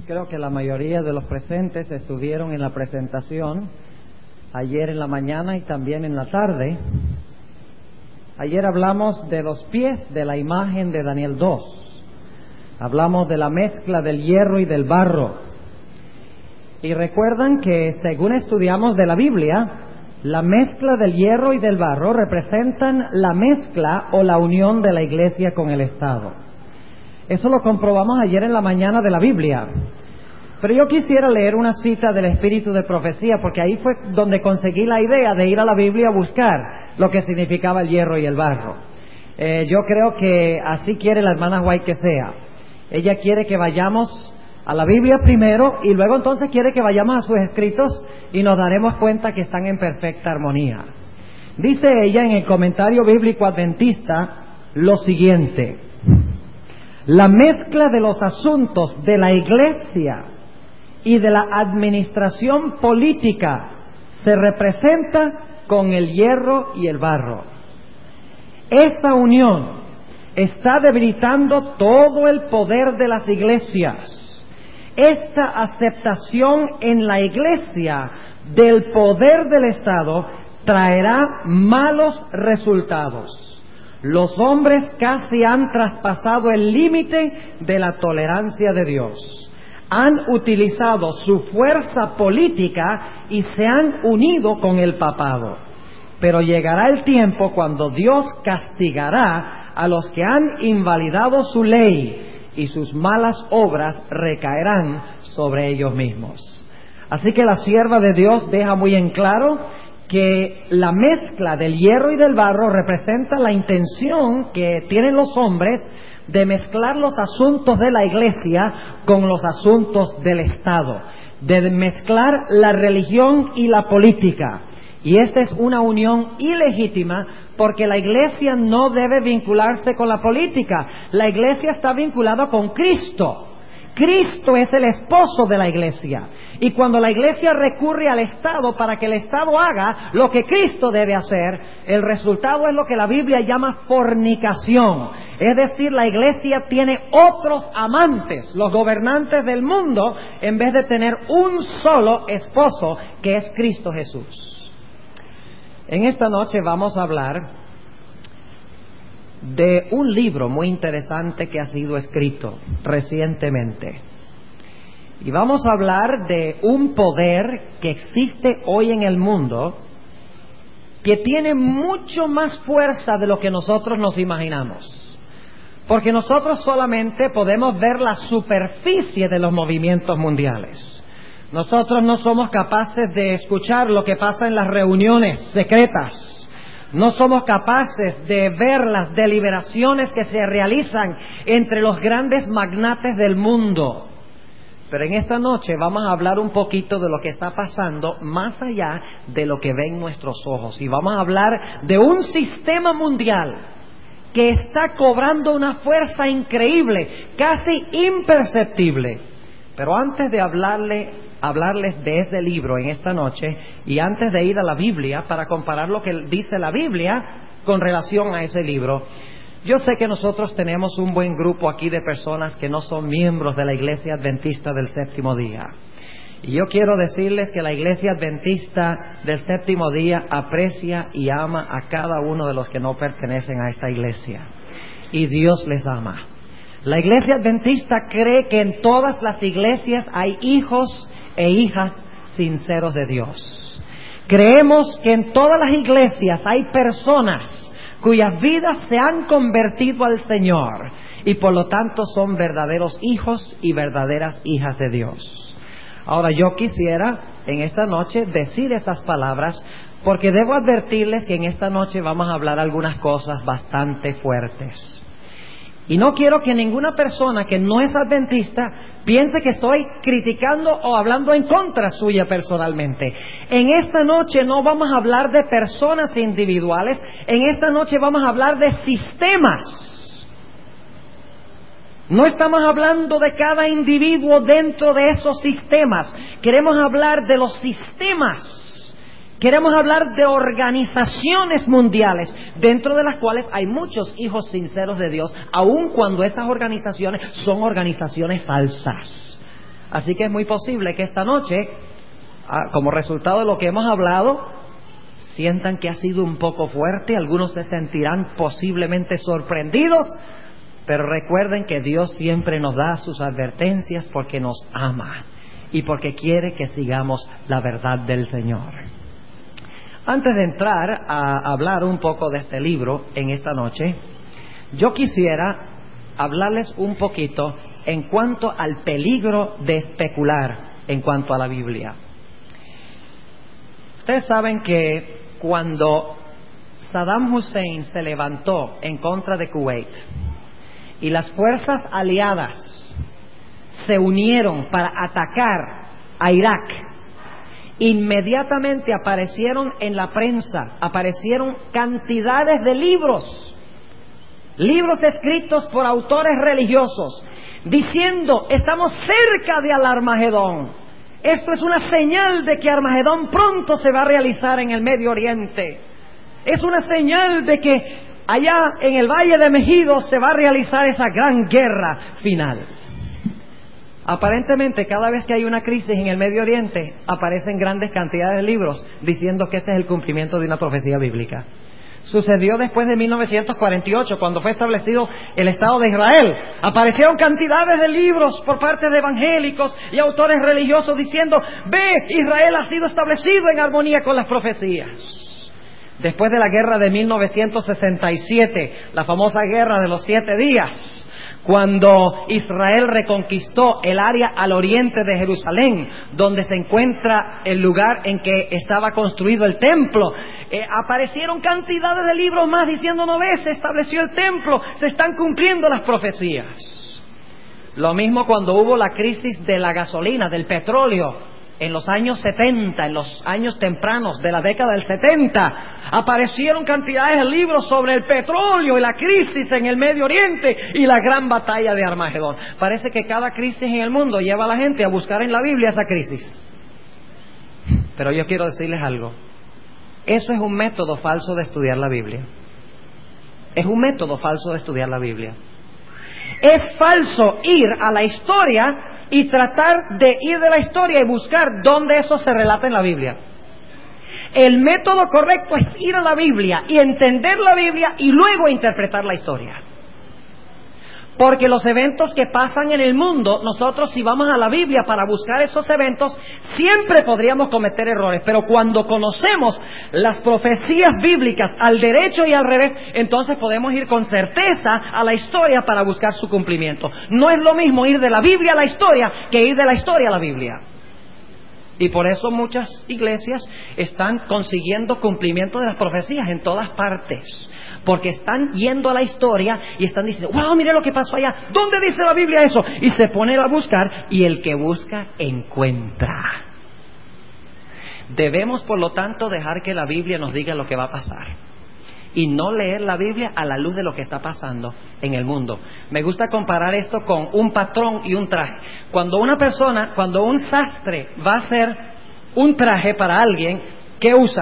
Creo que la mayoría de los presentes estuvieron en la presentación ayer en la mañana y también en la tarde. Ayer hablamos de los pies de la imagen de Daniel 2. Hablamos de la mezcla del hierro y del barro. Y recuerdan que según estudiamos de la Biblia, la mezcla del hierro y del barro representan la mezcla o la unión de la iglesia con el Estado. Eso lo comprobamos ayer en la mañana de la Biblia. Pero yo quisiera leer una cita del Espíritu de Profecía, porque ahí fue donde conseguí la idea de ir a la Biblia a buscar lo que significaba el hierro y el barro. Yo creo que así quiere la hermana White que sea. Ella quiere que vayamos a la Biblia primero y luego entonces quiere que vayamos a sus escritos y nos daremos cuenta que están en perfecta armonía. Dice ella en el comentario bíblico adventista lo siguiente: la mezcla de los asuntos de la iglesia y de la administración política se representa con el hierro y el barro. Esa unión está debilitando todo el poder de las iglesias. Esta aceptación en la iglesia del poder del Estado traerá malos resultados. Los hombres casi han traspasado el límite de la tolerancia de Dios. Han utilizado su fuerza política y se han unido con el papado. Pero llegará el tiempo cuando Dios castigará a los que han invalidado su ley y sus malas obras recaerán sobre ellos mismos. Así que la sierva de Dios deja muy en claro que la mezcla del hierro y del barro representa la intención que tienen los hombres de mezclar los asuntos de la iglesia con los asuntos del Estado, de mezclar la religión y la política. Y esta es una unión ilegítima porque la iglesia no debe vincularse con la política. La iglesia está vinculada con Cristo. Cristo es el esposo de la iglesia. Y cuando la iglesia recurre al Estado para que el Estado haga lo que Cristo debe hacer, el resultado es lo que la Biblia llama fornicación. Es decir, la iglesia tiene otros amantes, los gobernantes del mundo, en vez de tener un solo esposo, que es Cristo Jesús. En esta noche vamos a hablar de un libro muy interesante que ha sido escrito recientemente. Y vamos a hablar de un poder que existe hoy en el mundo que tiene mucho más fuerza de lo que nosotros nos imaginamos. Porque nosotros solamente podemos ver la superficie de los movimientos mundiales. Nosotros no somos capaces de escuchar lo que pasa en las reuniones secretas. No somos capaces de ver las deliberaciones que se realizan entre los grandes magnates del mundo. Pero en esta noche vamos a hablar un poquito de lo que está pasando más allá de lo que ven nuestros ojos. Y vamos a hablar de un sistema mundial que está cobrando una fuerza increíble, casi imperceptible. Pero antes de hablarles de ese libro en esta noche, y antes de ir a la Biblia para comparar lo que dice la Biblia con relación a ese libro, yo sé que nosotros tenemos un buen grupo aquí de personas que no son miembros de la Iglesia Adventista del Séptimo Día. Y yo quiero decirles que la Iglesia Adventista del Séptimo Día aprecia y ama a cada uno de los que no pertenecen a esta iglesia. Y Dios les ama. La Iglesia Adventista cree que en todas las iglesias hay hijos e hijas sinceros de Dios. Creemos que en todas las iglesias hay personas cuyas vidas se han convertido al Señor y por lo tanto son verdaderos hijos y verdaderas hijas de Dios. Ahora yo quisiera en esta noche decir esas palabras porque debo advertirles que en esta noche vamos a hablar algunas cosas bastante fuertes. Y no quiero que ninguna persona que no es adventista piense que estoy criticando o hablando en contra suya personalmente. En esta noche no vamos a hablar de personas individuales, en esta noche vamos a hablar de sistemas. No estamos hablando de cada individuo dentro de esos sistemas. Queremos hablar de los sistemas. Queremos hablar de organizaciones mundiales, dentro de las cuales hay muchos hijos sinceros de Dios, aun cuando esas organizaciones son organizaciones falsas. Así que es muy posible que esta noche, como resultado de lo que hemos hablado, sientan que ha sido un poco fuerte. Algunos se sentirán posiblemente sorprendidos, pero recuerden que Dios siempre nos da sus advertencias porque nos ama y porque quiere que sigamos la verdad del Señor. Antes de entrar a hablar un poco de este libro en esta noche, yo quisiera hablarles un poquito en cuanto al peligro de especular en cuanto a la Biblia. Ustedes saben que cuando Saddam Hussein se levantó en contra de Kuwait y las fuerzas aliadas se unieron para atacar a Irak, inmediatamente aparecieron en la prensa, aparecieron cantidades de libros escritos por autores religiosos, diciendo: estamos cerca de Al-Armagedón. Esto es una señal de que Armagedón pronto se va a realizar en el Medio Oriente. Es una señal de que allá en el Valle de Megido se va a realizar esa gran guerra final. Aparentemente, cada vez que hay una crisis en el Medio Oriente, aparecen grandes cantidades de libros diciendo que ese es el cumplimiento de una profecía bíblica. Sucedió después de 1948, cuando fue establecido el Estado de Israel. Aparecieron cantidades de libros por parte de evangélicos y autores religiosos diciendo: ve, Israel ha sido establecido en armonía con las profecías. Después de la guerra de 1967, la famosa guerra de los 7 días, cuando Israel reconquistó el área al oriente de Jerusalén, donde se encuentra el lugar en que estaba construido el templo, aparecieron cantidades de libros más diciendo: no ves, se estableció el templo, se están cumpliendo las profecías. Lo mismo cuando hubo la crisis de la gasolina, del petróleo, en los años 70, en los años tempranos de la década del 70, aparecieron cantidades de libros sobre el petróleo y la crisis en el Medio Oriente y la gran batalla de Armagedón. Parece que cada crisis en el mundo lleva a la gente a buscar en la Biblia esa crisis. Pero yo quiero decirles algo: eso es un método falso de estudiar la Biblia. Es un método falso de estudiar la Biblia. Es falso ir a la historia y tratar de ir de la historia y buscar dónde eso se relata en la Biblia. El método correcto es ir a la Biblia y entender la Biblia y luego interpretar la historia. Porque los eventos que pasan en el mundo, nosotros si vamos a la Biblia para buscar esos eventos, siempre podríamos cometer errores. Pero cuando conocemos las profecías bíblicas al derecho y al revés, entonces podemos ir con certeza a la historia para buscar su cumplimiento. No es lo mismo ir de la Biblia a la historia que ir de la historia a la Biblia. Y por eso muchas iglesias están consiguiendo cumplimiento de las profecías en todas partes. Porque están yendo a la historia y están diciendo: wow, mire lo que pasó allá, ¿dónde dice la Biblia eso? Y se ponen a buscar, y el que busca encuentra. Debemos, por lo tanto, dejar que la Biblia nos diga lo que va a pasar y no leer la Biblia a la luz de lo que está pasando en el mundo. Me gusta comparar esto con un patrón y un traje. Cuando un sastre va a hacer un traje para alguien, ¿qué usa?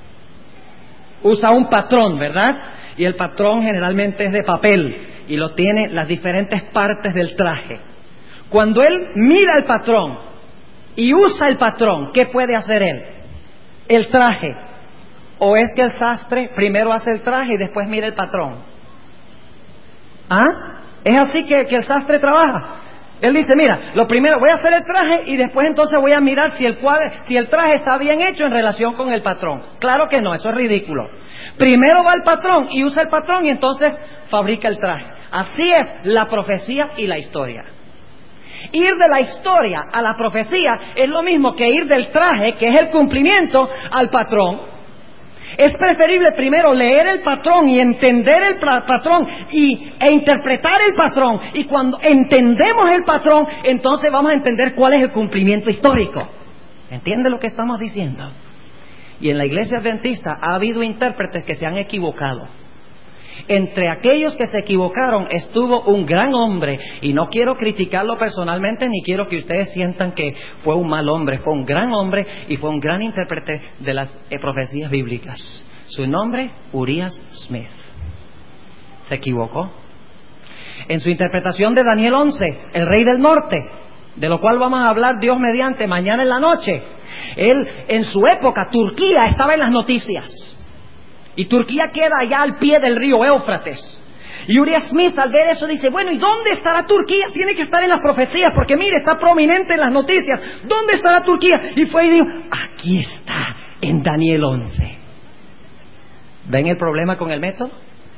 Usa un patrón, ¿verdad? Y el patrón generalmente es de papel y lo tiene las diferentes partes del traje. Cuando él mira el patrón y usa el patrón, ¿qué puede hacer él? El traje. ¿O es que el sastre primero hace el traje y después mira el patrón? ¿Ah? ¿Es así que el sastre trabaja? Él dice: mira, lo primero voy a hacer el traje y después entonces voy a mirar si el traje está bien hecho en relación con el patrón. Claro que no, eso es ridículo. Primero va el patrón y usa el patrón y entonces fabrica el traje. Así es la profecía y la historia. Ir de la historia a la profecía es lo mismo que ir del traje, que es el cumplimiento, al patrón. Es preferible primero leer el patrón y entender el patrón e interpretar el patrón. Y cuando entendemos el patrón, entonces vamos a entender cuál es el cumplimiento histórico. ¿Entiende lo que estamos diciendo? Y en la iglesia adventista ha habido intérpretes que se han equivocado. Entre aquellos que se equivocaron estuvo un gran hombre, y no quiero criticarlo personalmente ni quiero que ustedes sientan que fue un mal hombre. Fue un gran hombre y fue un gran intérprete de las profecías bíblicas. Su nombre, Urias Smith. Se equivocó en su interpretación de Daniel 11, el rey del norte. de lo cual vamos a hablar Dios mediante mañana en la noche. Él, en su época, Turquía estaba en las noticias. Y Turquía queda allá al pie del río Éufrates. Y Uriah Smith, al ver eso, dice, bueno, ¿y dónde estará Turquía? Tiene que estar en las profecías, porque mire, está prominente en las noticias. ¿Dónde estará Turquía? Y fue y dijo, aquí está, en Daniel 11. ¿Ven el problema con el método?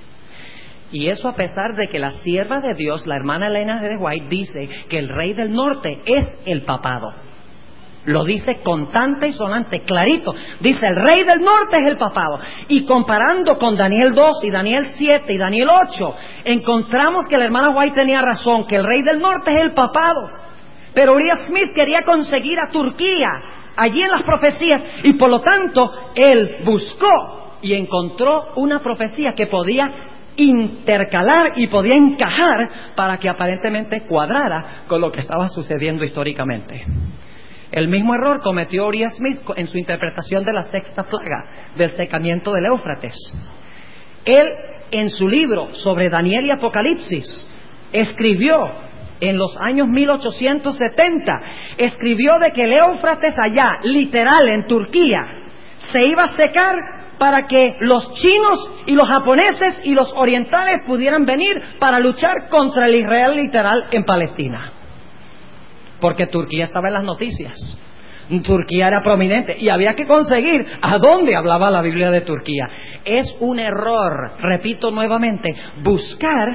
Y eso a pesar de que la sierva de Dios, la hermana Elena de White, dice que el rey del norte es el papado. Lo dice contante y sonante, clarito. Dice, el rey del norte es el papado. Y comparando con Daniel 2 y Daniel 7 y Daniel 8, encontramos que la hermana White tenía razón, que el rey del norte es el papado. Pero Uriah Smith quería conseguir a Turquía allí en las profecías, y por lo tanto, él buscó y encontró una profecía que podía intercalar y podía encajar para que aparentemente cuadrara con lo que estaba sucediendo históricamente. El mismo error cometió Uriah Smith en su interpretación de la sexta plaga, del secamiento del Éufrates. Él, en su libro sobre Daniel y Apocalipsis, escribió en los años 1870, escribió de que el Éufrates allá, literal en Turquía, se iba a secar para que los chinos y los japoneses y los orientales pudieran venir para luchar contra el Israel literal en Palestina. Porque Turquía estaba en las noticias. Turquía era prominente y había que conseguir a dónde hablaba la Biblia de Turquía. Es un error, repito nuevamente, buscar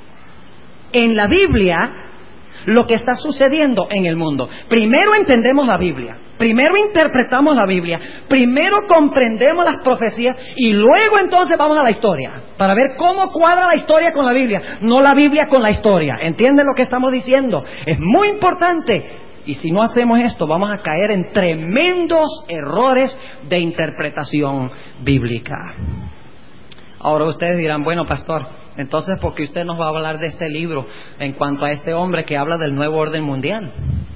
en la Biblia lo que está sucediendo en el mundo. Primero entendemos la Biblia, primero interpretamos la Biblia, primero comprendemos las profecías y luego entonces vamos a la historia para ver cómo cuadra la historia con la Biblia, no la Biblia con la historia. ¿Entienden lo que estamos diciendo? Es muy importante, y si no hacemos esto vamos a caer en tremendos errores de interpretación bíblica. Ahora ustedes dirán, bueno, pastor, entonces, ¿por qué usted nos va a hablar de este libro en cuanto a este hombre que habla del nuevo orden mundial?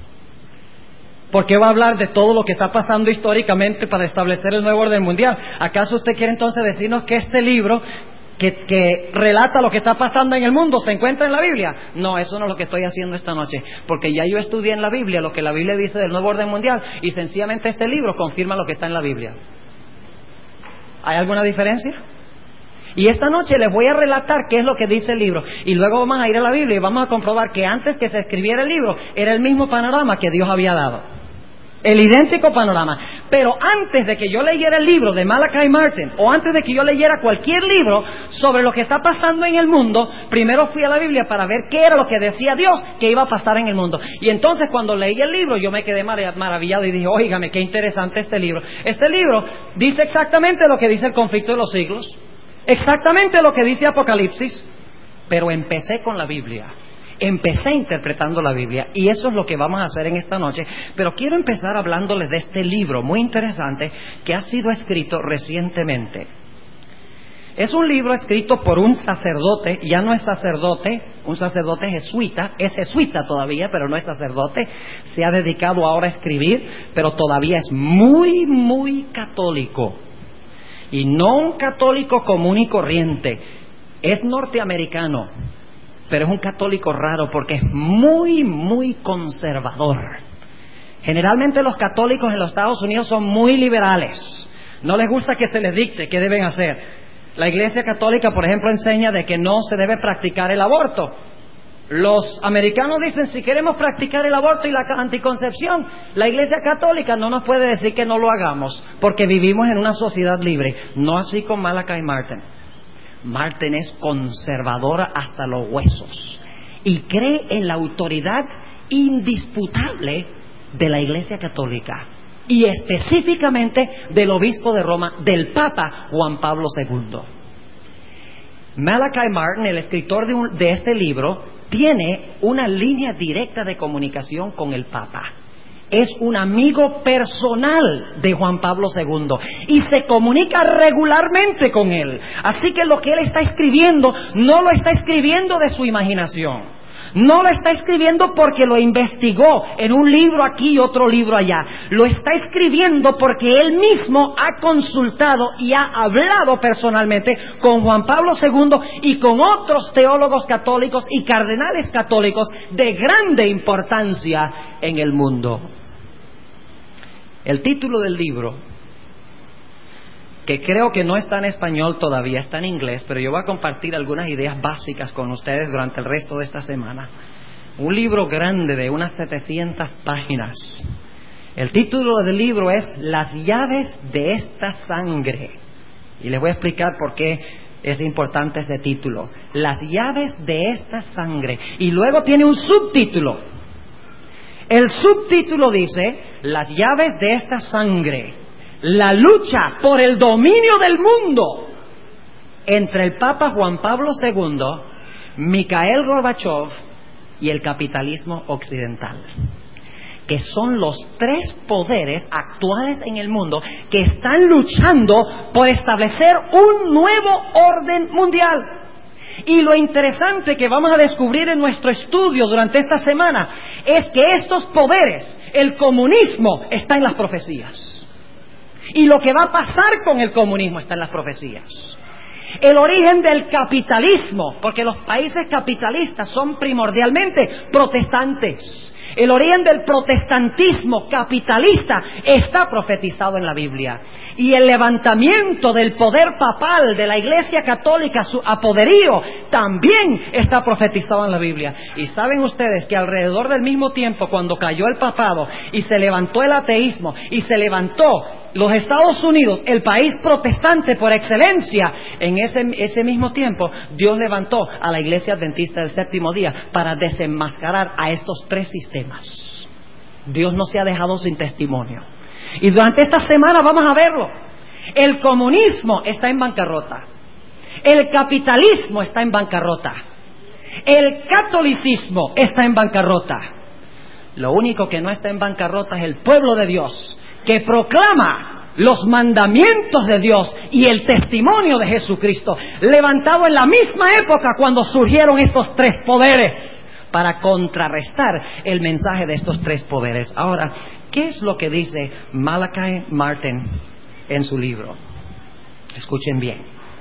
¿Por qué va a hablar de todo lo que está pasando históricamente para establecer el nuevo orden mundial? ¿Acaso usted quiere entonces decirnos que este libro que relata lo que está pasando en el mundo se encuentra en la Biblia? No, eso no es lo que estoy haciendo esta noche, porque ya yo estudié en la Biblia lo que la Biblia dice del nuevo orden mundial y sencillamente este libro confirma lo que está en la Biblia. ¿Hay alguna diferencia? Y esta noche les voy a relatar qué es lo que dice el libro. Y luego vamos a ir a la Biblia y vamos a comprobar que antes que se escribiera el libro era el mismo panorama que Dios había dado. El idéntico panorama. Pero antes de que yo leyera el libro de Malachi Martin, o antes de que yo leyera cualquier libro sobre lo que está pasando en el mundo, primero fui a la Biblia para ver qué era lo que decía Dios que iba a pasar en el mundo. Y entonces cuando leí el libro yo me quedé maravillado y dije, óigame, qué interesante este libro. Este libro dice exactamente lo que dice el conflicto de los siglos, exactamente lo que dice Apocalipsis, pero empecé con la Biblia, empecé interpretando la Biblia, y eso es lo que vamos a hacer en esta noche. Pero quiero empezar hablándoles de este libro muy interesante que ha sido escrito recientemente. Es un libro escrito por un sacerdote, ya no es sacerdote, un sacerdote jesuita, es jesuita todavía, pero no es sacerdote, se ha dedicado ahora a escribir, pero todavía es muy, muy católico. Y no un católico común y corriente, es norteamericano, pero es un católico raro porque es muy, muy conservador. Generalmente los católicos en los Estados Unidos son muy liberales, no les gusta que se les dicte qué deben hacer. La Iglesia Católica, por ejemplo, enseña de que no se debe practicar el aborto. Los americanos dicen, si queremos practicar el aborto y la anticoncepción, la Iglesia Católica no nos puede decir que no lo hagamos, porque vivimos en una sociedad libre. No así con Malachi Martin. Martin es conservadora hasta los huesos y cree en la autoridad indisputable de la Iglesia Católica y específicamente del obispo de Roma, del Papa Juan Pablo II. Malachi Martin, el escritor de este libro, tiene una línea directa de comunicación con el Papa. Es un amigo personal de Juan Pablo II y se comunica regularmente con él. Así que lo que él está escribiendo no lo está escribiendo de su imaginación, No lo está escribiendo porque lo investigó en un libro aquí y otro libro allá. Lo está escribiendo porque él mismo ha consultado y ha hablado personalmente con Juan Pablo II y con otros teólogos católicos y cardenales católicos de grande importancia en el mundo. El título del libro, que creo que no está en español todavía, está en inglés, pero yo voy a compartir algunas ideas básicas con ustedes durante el resto de esta semana. Un libro grande de unas 700 páginas. El título del libro es Las llaves de esta sangre. Y les voy a explicar por qué es importante ese título. Las llaves de esta sangre. Y luego tiene un subtítulo. El subtítulo dice, Las llaves de esta sangre. La lucha por el dominio del mundo entre el Papa Juan Pablo II, Mikhail Gorbachev y el capitalismo occidental, que son los tres poderes actuales en el mundo que están luchando por establecer un nuevo orden mundial. Y lo interesante que vamos a descubrir en nuestro estudio durante esta semana es que estos poderes, el comunismo, está en las profecías. Y lo que va a pasar con el comunismo está en las profecías. El origen del capitalismo, porque los países capitalistas son primordialmente protestantes. El origen del protestantismo capitalista está profetizado en la Biblia. Y el levantamiento del poder papal de la Iglesia Católica, su apoderío, también está profetizado en la Biblia. Y saben ustedes que alrededor del mismo tiempo, cuando cayó el papado y se levantó el ateísmo y se levantó los Estados Unidos, el país protestante por excelencia, en ese mismo tiempo, Dios levantó a la Iglesia Adventista del Séptimo Día para desenmascarar a estos tres sistemas. Dios no se ha dejado sin testimonio. Y durante esta semana vamos a verlo. El comunismo está en bancarrota. El capitalismo está en bancarrota. El catolicismo está en bancarrota. Lo único que no está en bancarrota es el pueblo de Dios, que proclama los mandamientos de Dios y el testimonio de Jesucristo, levantado en la misma época cuando surgieron estos tres poderes, para contrarrestar el mensaje de estos tres poderes. Ahora, ¿qué es lo que dice Malachi Martin en su libro? Escuchen bien.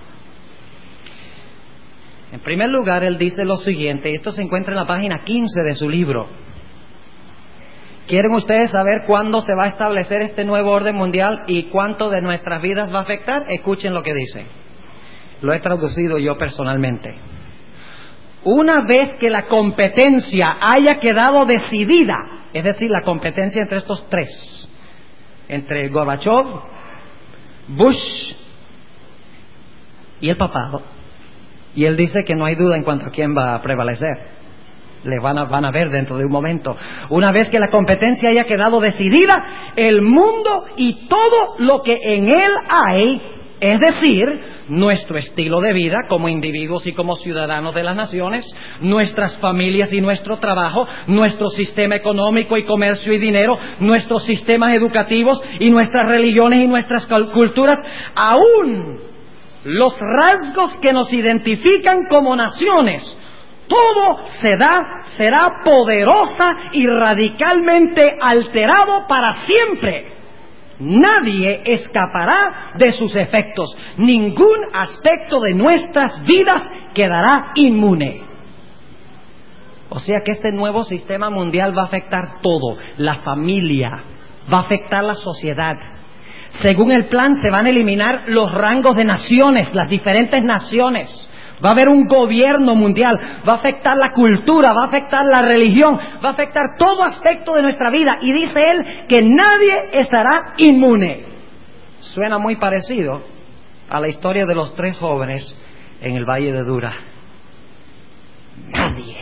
En primer lugar, él dice lo siguiente, y esto se encuentra en la página 15 de su libro. ¿Quieren ustedes saber cuándo se va a establecer este nuevo orden mundial y cuánto de nuestras vidas va a afectar? Escuchen lo que dice. Lo he traducido yo personalmente. Una vez que la competencia haya quedado decidida, es decir, la competencia entre estos tres, entre Gorbachev, Bush y el papado, y él dice que no hay duda en cuanto a quién va a prevalecer. Le van a ver dentro de un momento. Una vez que la competencia haya quedado decidida, el mundo y todo lo que en él hay, es decir, nuestro estilo de vida como individuos y como ciudadanos de las naciones, nuestras familias y nuestro trabajo, nuestro sistema económico y comercio y dinero, nuestros sistemas educativos y nuestras religiones y nuestras culturas, aún los rasgos que nos identifican como naciones, todo será poderosa y radicalmente alterado para siempre. Nadie escapará de sus efectos. Ningún aspecto de nuestras vidas quedará inmune. O sea que este nuevo sistema mundial va a afectar todo. La familia, va a afectar la sociedad. Según el plan se van a eliminar los rangos de naciones, las diferentes naciones. Va a haber un gobierno mundial, va a afectar la cultura, va a afectar la religión, va a afectar todo aspecto de nuestra vida. Y dice él que nadie estará inmune. Suena muy parecido a la historia de los tres jóvenes en el Valle de Dura. Nadie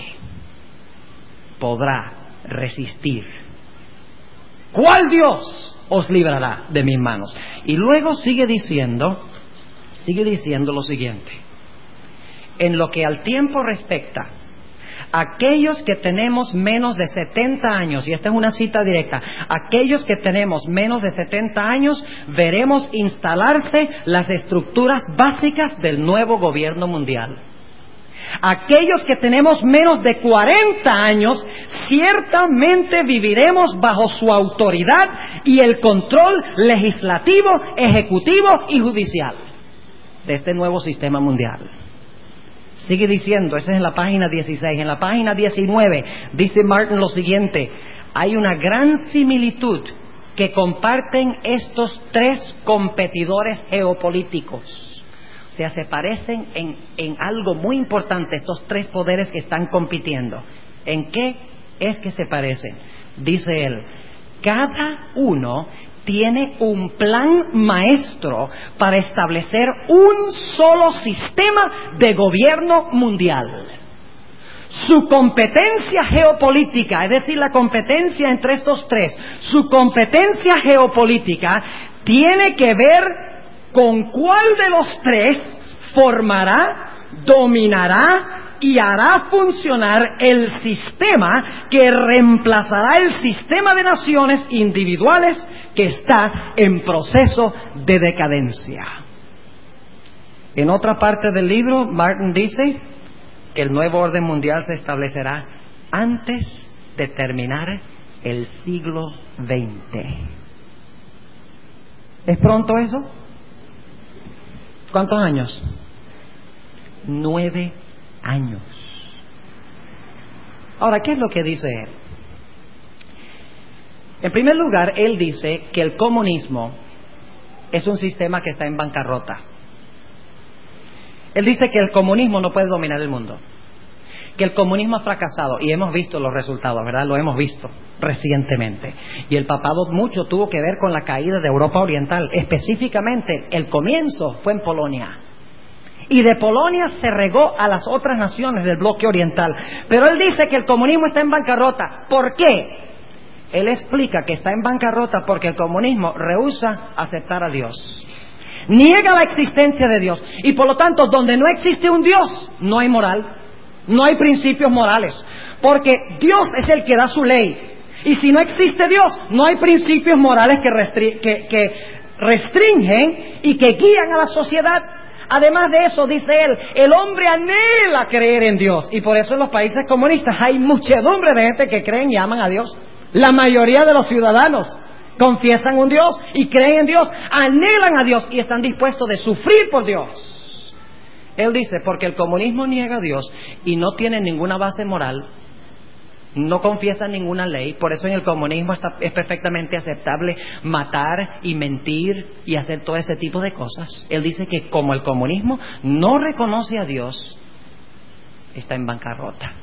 podrá resistir. ¿Cuál Dios os librará de mis manos? Y luego sigue diciendo lo siguiente. En lo que al tiempo respecta, aquellos que tenemos menos de 70 años, y esta es una cita directa, aquellos que tenemos menos de 70 años, veremos instalarse las estructuras básicas del nuevo gobierno mundial. Aquellos que tenemos menos de 40 años, ciertamente viviremos bajo su autoridad y el control legislativo, ejecutivo y judicial de este nuevo sistema mundial. Sigue diciendo, esa es en la página 16. En la página 19 dice Martin lo siguiente: hay una gran similitud que comparten estos tres competidores geopolíticos. O sea, se parecen en algo muy importante, estos tres poderes que están compitiendo. ¿En qué es que se parecen? Dice él, cada uno tiene un plan maestro para establecer un solo sistema de gobierno mundial. Su competencia geopolítica, es decir, la competencia entre estos tres, su competencia geopolítica tiene que ver con cuál de los tres formará, dominará y hará funcionar el sistema que reemplazará el sistema de naciones individuales que está en proceso de decadencia. En otra parte del libro, Martin dice que el nuevo orden mundial se establecerá antes de terminar el siglo XX. ¿Es pronto eso? ¿Cuántos años? 9 años. Ahora, ¿qué es lo que dice él? En primer lugar, él dice que el comunismo es un sistema que está en bancarrota. Él dice que el comunismo no puede dominar el mundo, que el comunismo ha fracasado, y hemos visto los resultados, ¿verdad? Lo hemos visto recientemente. Y el papado mucho tuvo que ver con la caída de Europa Oriental. Específicamente, el comienzo fue en Polonia. Y de Polonia se regó a las otras naciones del bloque oriental. Pero él dice que el comunismo está en bancarrota. ¿Por qué? Él explica que está en bancarrota porque el comunismo rehúsa aceptar a Dios. Niega la existencia de Dios. Y por lo tanto, donde no existe un Dios, no hay moral. No hay principios morales, porque Dios es el que da su ley, y si no existe Dios, no hay principios morales que restringen y que guían a la sociedad. Además de eso, dice él, el hombre anhela creer en Dios, y por eso en los países comunistas hay muchedumbre de gente que creen y aman a Dios. La mayoría de los ciudadanos confiesan un Dios y creen en Dios, anhelan a Dios y están dispuestos de sufrir por Dios. Él dice, porque el comunismo niega a Dios y no tiene ninguna base moral, no confiesa ninguna ley, por eso en el comunismo es perfectamente aceptable matar y mentir y hacer todo ese tipo de cosas. Él dice que como el comunismo no reconoce a Dios, está en bancarrota.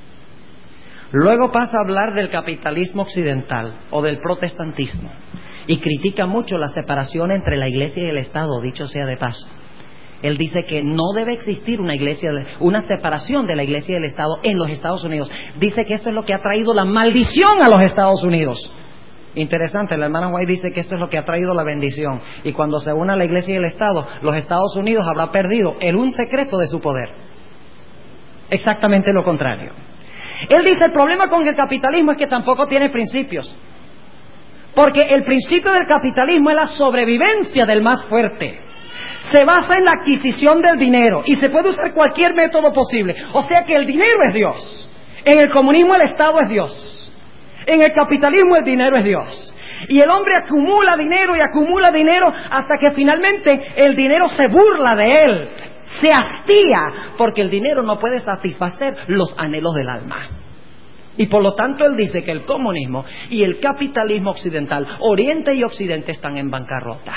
Luego pasa a hablar del capitalismo occidental o del protestantismo y critica mucho la separación entre la iglesia y el Estado, dicho sea de paso. Él dice que no debe existir una separación de la iglesia y del Estado en los Estados Unidos. Dice que esto es lo que ha traído la maldición a los Estados Unidos. Interesante, la hermana White dice que esto es lo que ha traído la bendición. Y cuando se una la iglesia y el Estado, los Estados Unidos habrá perdido un secreto de su poder. Exactamente lo contrario. Él dice, el problema con el capitalismo es que tampoco tiene principios. Porque el principio del capitalismo es la sobrevivencia del más fuerte. Se basa en la adquisición del dinero y se puede usar cualquier método posible. O sea que el dinero es Dios. En el comunismo el Estado es Dios. En el capitalismo el dinero es Dios. Y el hombre acumula dinero y acumula dinero hasta que finalmente el dinero se burla de él. Se hastía porque el dinero no puede satisfacer los anhelos del alma. Y por lo tanto él dice que el comunismo y el capitalismo occidental, Oriente y Occidente, están en bancarrota.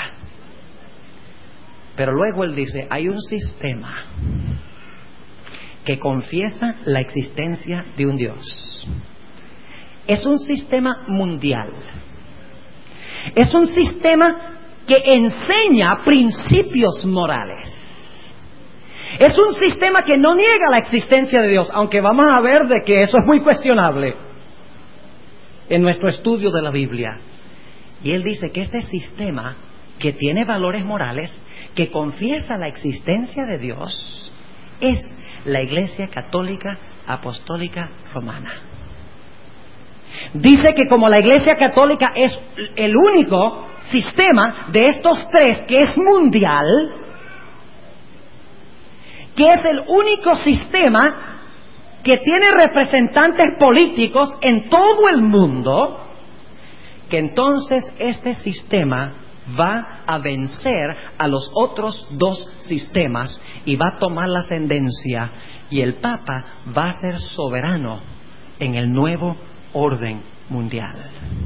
Pero luego él dice, hay un sistema que confiesa la existencia de un Dios. Es un sistema mundial. Es un sistema que enseña principios morales. Es un sistema que no niega la existencia de Dios, aunque vamos a ver de que eso es muy cuestionable en nuestro estudio de la Biblia. Y él dice que este sistema que tiene valores morales, que confiesa la existencia de Dios, es la Iglesia Católica Apostólica Romana. Dice que como la Iglesia Católica es el único sistema de estos tres que es mundial, que es el único sistema que tiene representantes políticos en todo el mundo, que entonces este sistema va a vencer a los otros dos sistemas y va a tomar la ascendencia, y el Papa va a ser soberano en el nuevo orden mundial.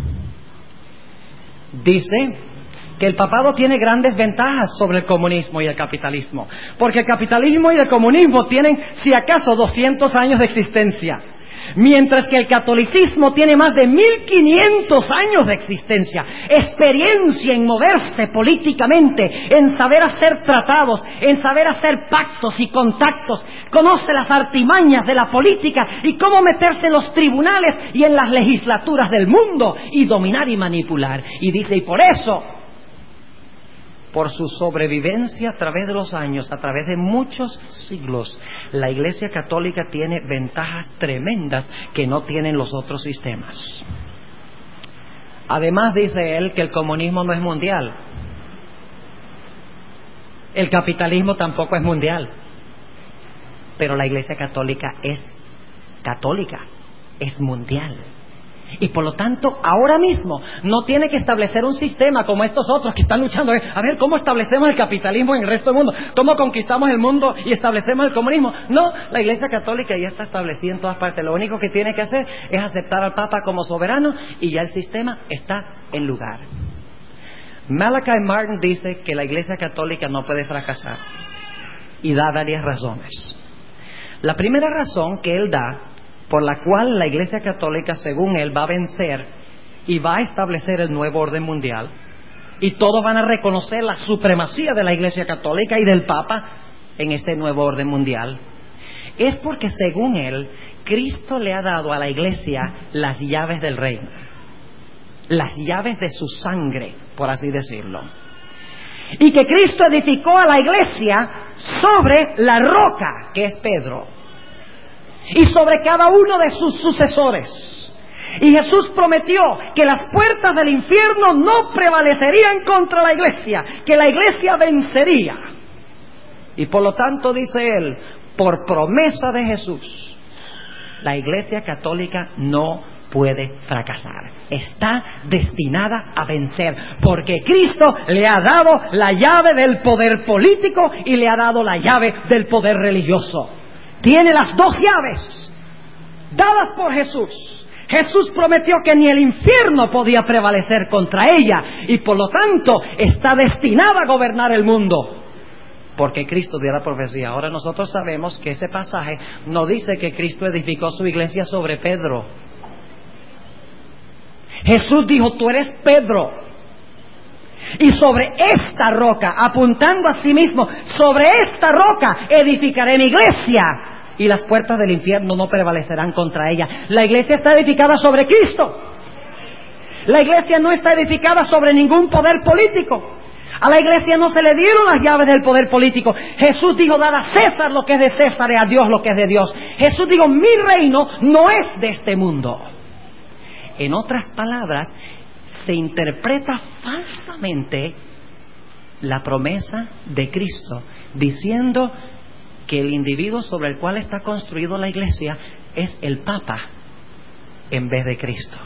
Dice que el papado tiene grandes ventajas sobre el comunismo y el capitalismo, porque el capitalismo y el comunismo tienen, si acaso, 200 años de existencia, mientras que el catolicismo tiene más de 1500 años de existencia, experiencia en moverse políticamente, en saber hacer tratados, en saber hacer pactos y contactos, conoce las artimañas de la política y cómo meterse en los tribunales y en las legislaturas del mundo y dominar y manipular. Y dice, y por eso, por su sobrevivencia a través de los años, a través de muchos siglos, la Iglesia Católica tiene ventajas tremendas que no tienen los otros sistemas. Además, dice él que el comunismo no es mundial. El capitalismo tampoco es mundial. Pero la Iglesia Católica, es mundial. Y por lo tanto, ahora mismo no tiene que establecer un sistema como estos otros que están luchando a ver cómo establecemos el capitalismo en el resto del mundo, cómo conquistamos el mundo y establecemos el comunismo. No, la Iglesia Católica ya está establecida en todas partes. Lo único que tiene que hacer es aceptar al Papa como soberano y ya el sistema está en lugar. Malachi Martin dice que la Iglesia Católica no puede fracasar y da varias razones. La primera razón que él da por la cual la Iglesia Católica, según él, va a vencer y va a establecer el nuevo orden mundial, y todos van a reconocer la supremacía de la Iglesia Católica y del Papa en este nuevo orden mundial, es porque, según él, Cristo le ha dado a la Iglesia las llaves del reino, las llaves de su sangre, por así decirlo, y que Cristo edificó a la Iglesia sobre la roca que es Pedro y sobre cada uno de sus sucesores. Y Jesús prometió que las puertas del infierno no prevalecerían contra la Iglesia, que la Iglesia vencería. Y por lo tanto, dice él, por promesa de Jesús, la Iglesia Católica no puede fracasar. Está destinada a vencer, porque Cristo le ha dado la llave del poder político y le ha dado la llave del poder religioso. Tiene las dos llaves dadas por Jesús. Jesús prometió que ni el infierno podía prevalecer contra ella y por lo tanto está destinada a gobernar el mundo, porque Cristo dio la profecía. Ahora nosotros sabemos que ese pasaje no dice que Cristo edificó su iglesia sobre Pedro. Jesús dijo, tú eres Pedro, y sobre esta roca, apuntando a sí mismo, sobre esta roca edificaré mi iglesia y las puertas del infierno no prevalecerán contra ella. La iglesia está edificada sobre Cristo. La iglesia no está edificada sobre ningún poder político. A la iglesia no se le dieron las llaves del poder político. Jesús dijo, dad a César lo que es de César y a Dios lo que es de Dios. Jesús dijo, mi reino no es de este mundo. En otras palabras, se interpreta falsamente la promesa de Cristo, diciendo que el individuo sobre el cual está construido la iglesia es el Papa en vez de Cristo.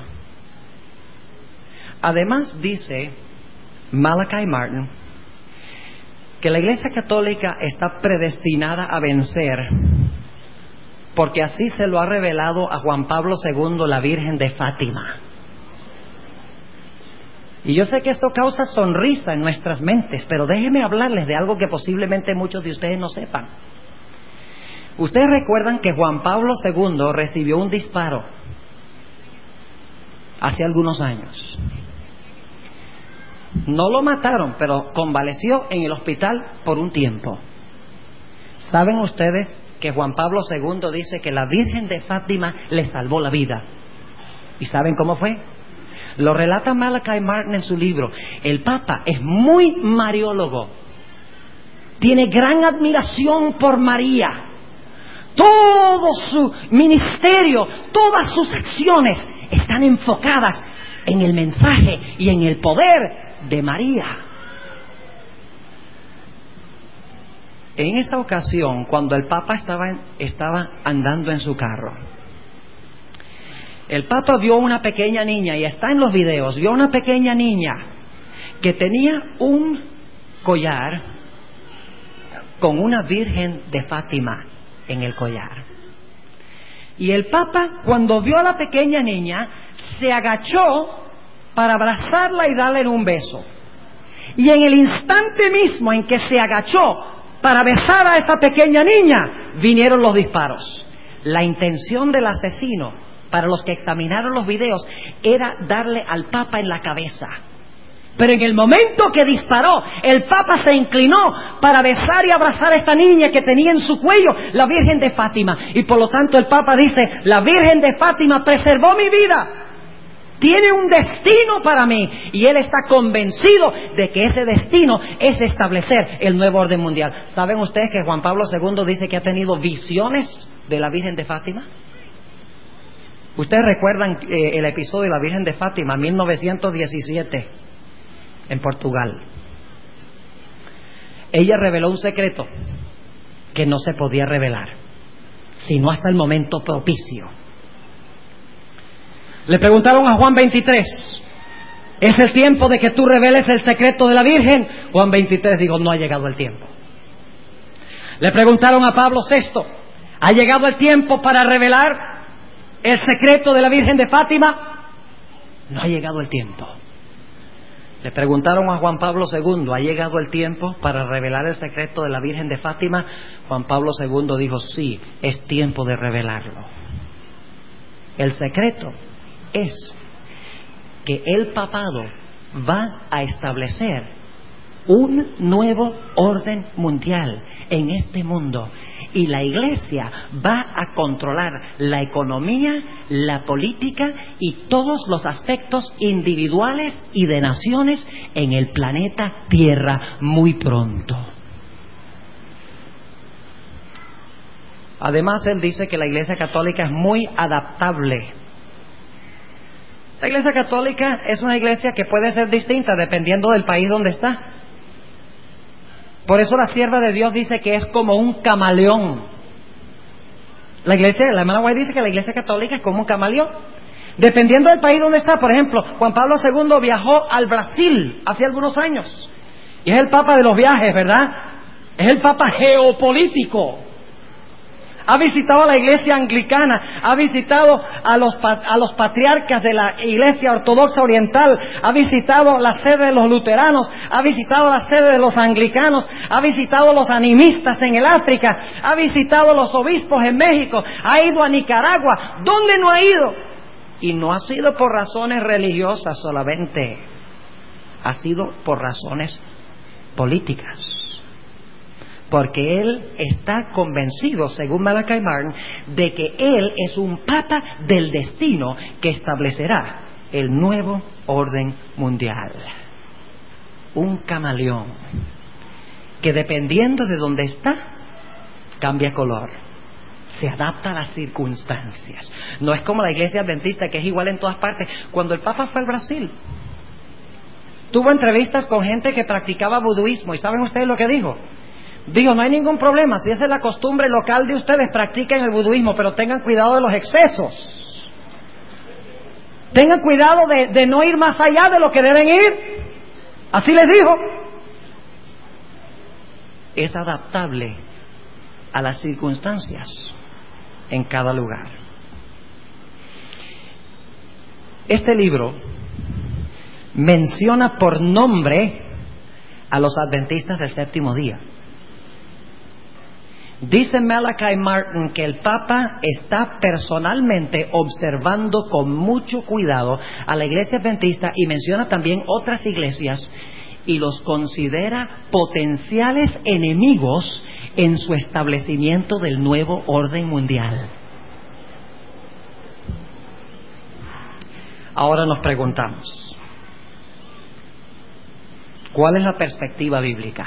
Además, dice Malachi Martin que la Iglesia Católica está predestinada a vencer porque así se lo ha revelado a Juan Pablo II, la Virgen de Fátima. Y yo sé que esto causa sonrisa en nuestras mentes, pero déjenme hablarles de algo que posiblemente muchos de ustedes no sepan. Ustedes recuerdan que Juan Pablo II recibió un disparo hace algunos años. No lo mataron, pero convaleció en el hospital por un tiempo. ¿Saben ustedes que Juan Pablo II dice que la Virgen de Fátima le salvó la vida? ¿Y saben cómo fue? Lo relata Malachi Martin en su libro. El Papa es muy mariólogo. Tiene gran admiración por María. Todo su ministerio, todas sus acciones están enfocadas en el mensaje y en el poder de María. En esa ocasión, cuando el Papa estaba andando en su carro, el Papa vio una pequeña niña, y está en los videos, vio una pequeña niña que tenía un collar con una Virgen de Fátima en el collar. Y el Papa, cuando vio a la pequeña niña, se agachó para abrazarla y darle un beso. Y en el instante mismo en que se agachó para besar a esa pequeña niña, vinieron los disparos. La intención del asesino, para los que examinaron los videos, era darle al Papa en la cabeza. Pero en el momento que disparó, el Papa se inclinó para besar y abrazar a esta niña que tenía en su cuello la Virgen de Fátima. Y por lo tanto el Papa dice: la Virgen de Fátima preservó mi vida. Tiene un destino para mí, y él está convencido de que ese destino es establecer el nuevo orden mundial. ¿Saben ustedes que Juan Pablo II dice que ha tenido visiones de la Virgen de Fátima? Ustedes recuerdan el episodio de la Virgen de Fátima, 1917, en Portugal. Ella reveló un secreto que no se podía revelar, sino hasta el momento propicio. Le preguntaron a Juan 23: ¿es el tiempo de que tú reveles el secreto de la Virgen? Juan 23 dijo: no ha llegado el tiempo. Le preguntaron a Pablo VI: ¿ha llegado el tiempo para revelar el secreto de la Virgen de Fátima? No ha llegado el tiempo. Le preguntaron a Juan Pablo II: ¿ha llegado el tiempo para revelar el secreto de la Virgen de Fátima? Juan Pablo II dijo: sí, es tiempo de revelarlo. El secreto es que el papado va a establecer un nuevo orden mundial en este mundo, y la Iglesia va a controlar la economía, la política y todos los aspectos individuales y de naciones en el planeta Tierra muy pronto. Además, él dice que la Iglesia Católica es muy adaptable. La Iglesia Católica es una iglesia que puede ser distinta dependiendo del país donde está. Por eso la sierva de Dios dice que es como un camaleón. La hermana White dice que la Iglesia Católica es como un camaleón. Dependiendo del país donde está. Por ejemplo, Juan Pablo II viajó al Brasil hace algunos años. Y es el Papa de los viajes, ¿verdad? Es el Papa geopolítico. Ha visitado a la Iglesia Anglicana, ha visitado a los patriarcas de la Iglesia Ortodoxa Oriental, ha visitado la sede de los luteranos, ha visitado la sede de los anglicanos, ha visitado los animistas en el África, ha visitado los obispos en México, ha ido a Nicaragua. ¿Dónde no ha ido? Y no ha sido por razones religiosas solamente, ha sido por razones políticas. Porque él está convencido, según Malachi Martin, de que él es un papa del destino que establecerá el nuevo orden mundial. Un camaleón que, dependiendo de dónde está, cambia color, se adapta a las circunstancias. No es como la Iglesia Adventista, que es igual en todas partes. Cuando el Papa fue al Brasil, tuvo entrevistas con gente que practicaba buduismo, y ¿saben ustedes lo que dijo? Digo, no hay ningún problema, si esa es la costumbre local de ustedes, practiquen el buduismo, pero tengan cuidado de los excesos. Tengan cuidado de no ir más allá de lo que deben ir. Así les dijo. Es adaptable a las circunstancias en cada lugar. Este libro menciona por nombre a los adventistas del séptimo día. Dice Malachi Martin que el Papa está personalmente observando con mucho cuidado a la Iglesia Adventista, y menciona también otras iglesias, y los considera potenciales enemigos en su establecimiento del nuevo orden mundial. Ahora nos preguntamos, ¿cuál es la perspectiva bíblica?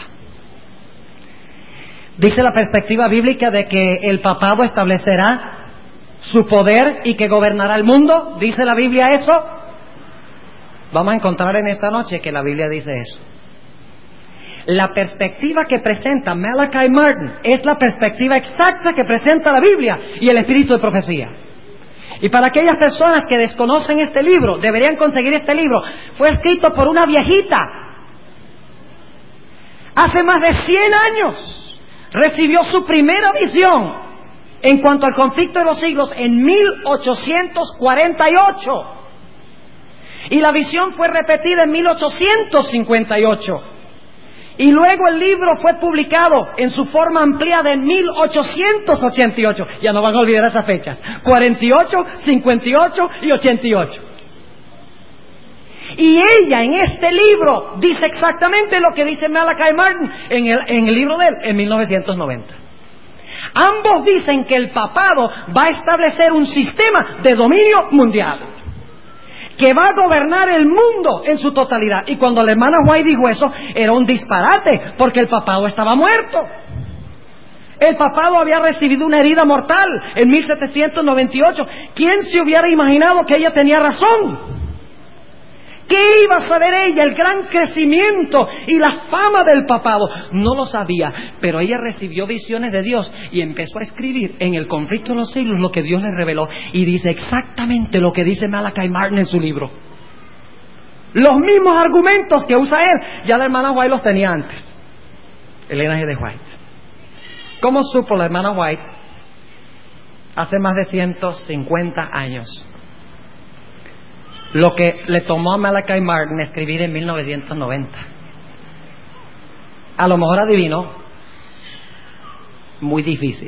Dice la perspectiva bíblica de que el papado establecerá su poder y que gobernará el mundo. ¿Dice la Biblia eso? Vamos a encontrar en esta noche que la Biblia dice eso. La perspectiva que presenta Malachi Martin es la perspectiva exacta que presenta la Biblia y el espíritu de profecía. Y para aquellas personas que desconocen este libro, deberían conseguir este libro. Fue escrito por una viejita. Hace más de 100 años recibió su primera visión en cuanto al conflicto de los siglos en 1848. Y la visión fue repetida en 1858. Y luego el libro fue publicado en su forma ampliada en 1888. Ya no van a olvidar esas fechas. 48, 58 y 88. Y ella en este libro dice exactamente lo que dice Malachi Martin en el libro de él, en 1990. Ambos dicen que el papado va a establecer un sistema de dominio mundial que va a gobernar el mundo en su totalidad. Y cuando la hermana White dijo eso, era un disparate, porque el papado estaba muerto. El papado había recibido una herida mortal en 1798. ¿Quién se hubiera imaginado que ella tenía razón? ¿Qué iba a saber ella? El gran crecimiento y la fama del papado. No lo sabía, pero ella recibió visiones de Dios y empezó a escribir en el conflicto de los siglos lo que Dios le reveló. Y dice exactamente lo que dice Malachi Martin en su libro. Los mismos argumentos que usa él, ya la hermana White los tenía antes. Elena G. de White. ¿Cómo supo la hermana White? Hace más de 150 años. Lo que le tomó a Malachi Martin escribir en 1990. A lo mejor adivinó. Muy difícil.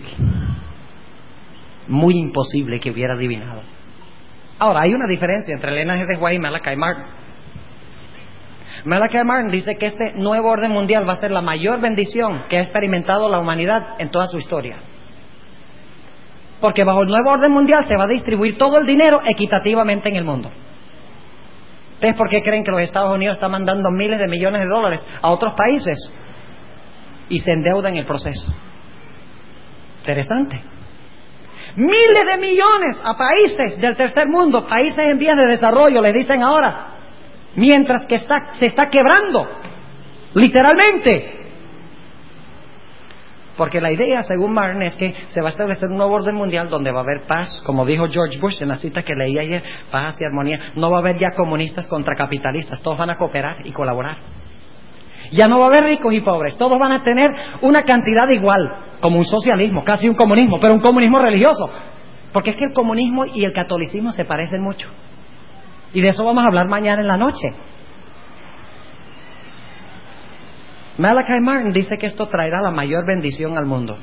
Muy imposible que hubiera adivinado. Ahora, hay una diferencia entre Elena G. de White y Malachi Martin. Malachi Martin dice que este nuevo orden mundial va a ser la mayor bendición que ha experimentado la humanidad en toda su historia. Porque bajo el nuevo orden mundial se va a distribuir todo el dinero equitativamente en el mundo. ¿Ustedes por qué creen que los Estados Unidos están mandando miles de millones de dólares a otros países y se endeudan en el proceso? Interesante. Miles de millones a países del tercer mundo, países en vías de desarrollo, les dicen ahora, mientras que se está quebrando, literalmente. Porque la idea, según Martin, es que se va a establecer un nuevo orden mundial donde va a haber paz, como dijo George Bush en la cita que leí ayer, paz y armonía. No va a haber ya comunistas contra capitalistas, todos van a cooperar y colaborar. Ya no va a haber ricos y pobres, todos van a tener una cantidad igual, como un socialismo, casi un comunismo, pero un comunismo religioso. Porque es que el comunismo y el catolicismo se parecen mucho. Y de eso vamos a hablar mañana en la noche. Malachi Martin dice que esto traerá la mayor bendición al mundo.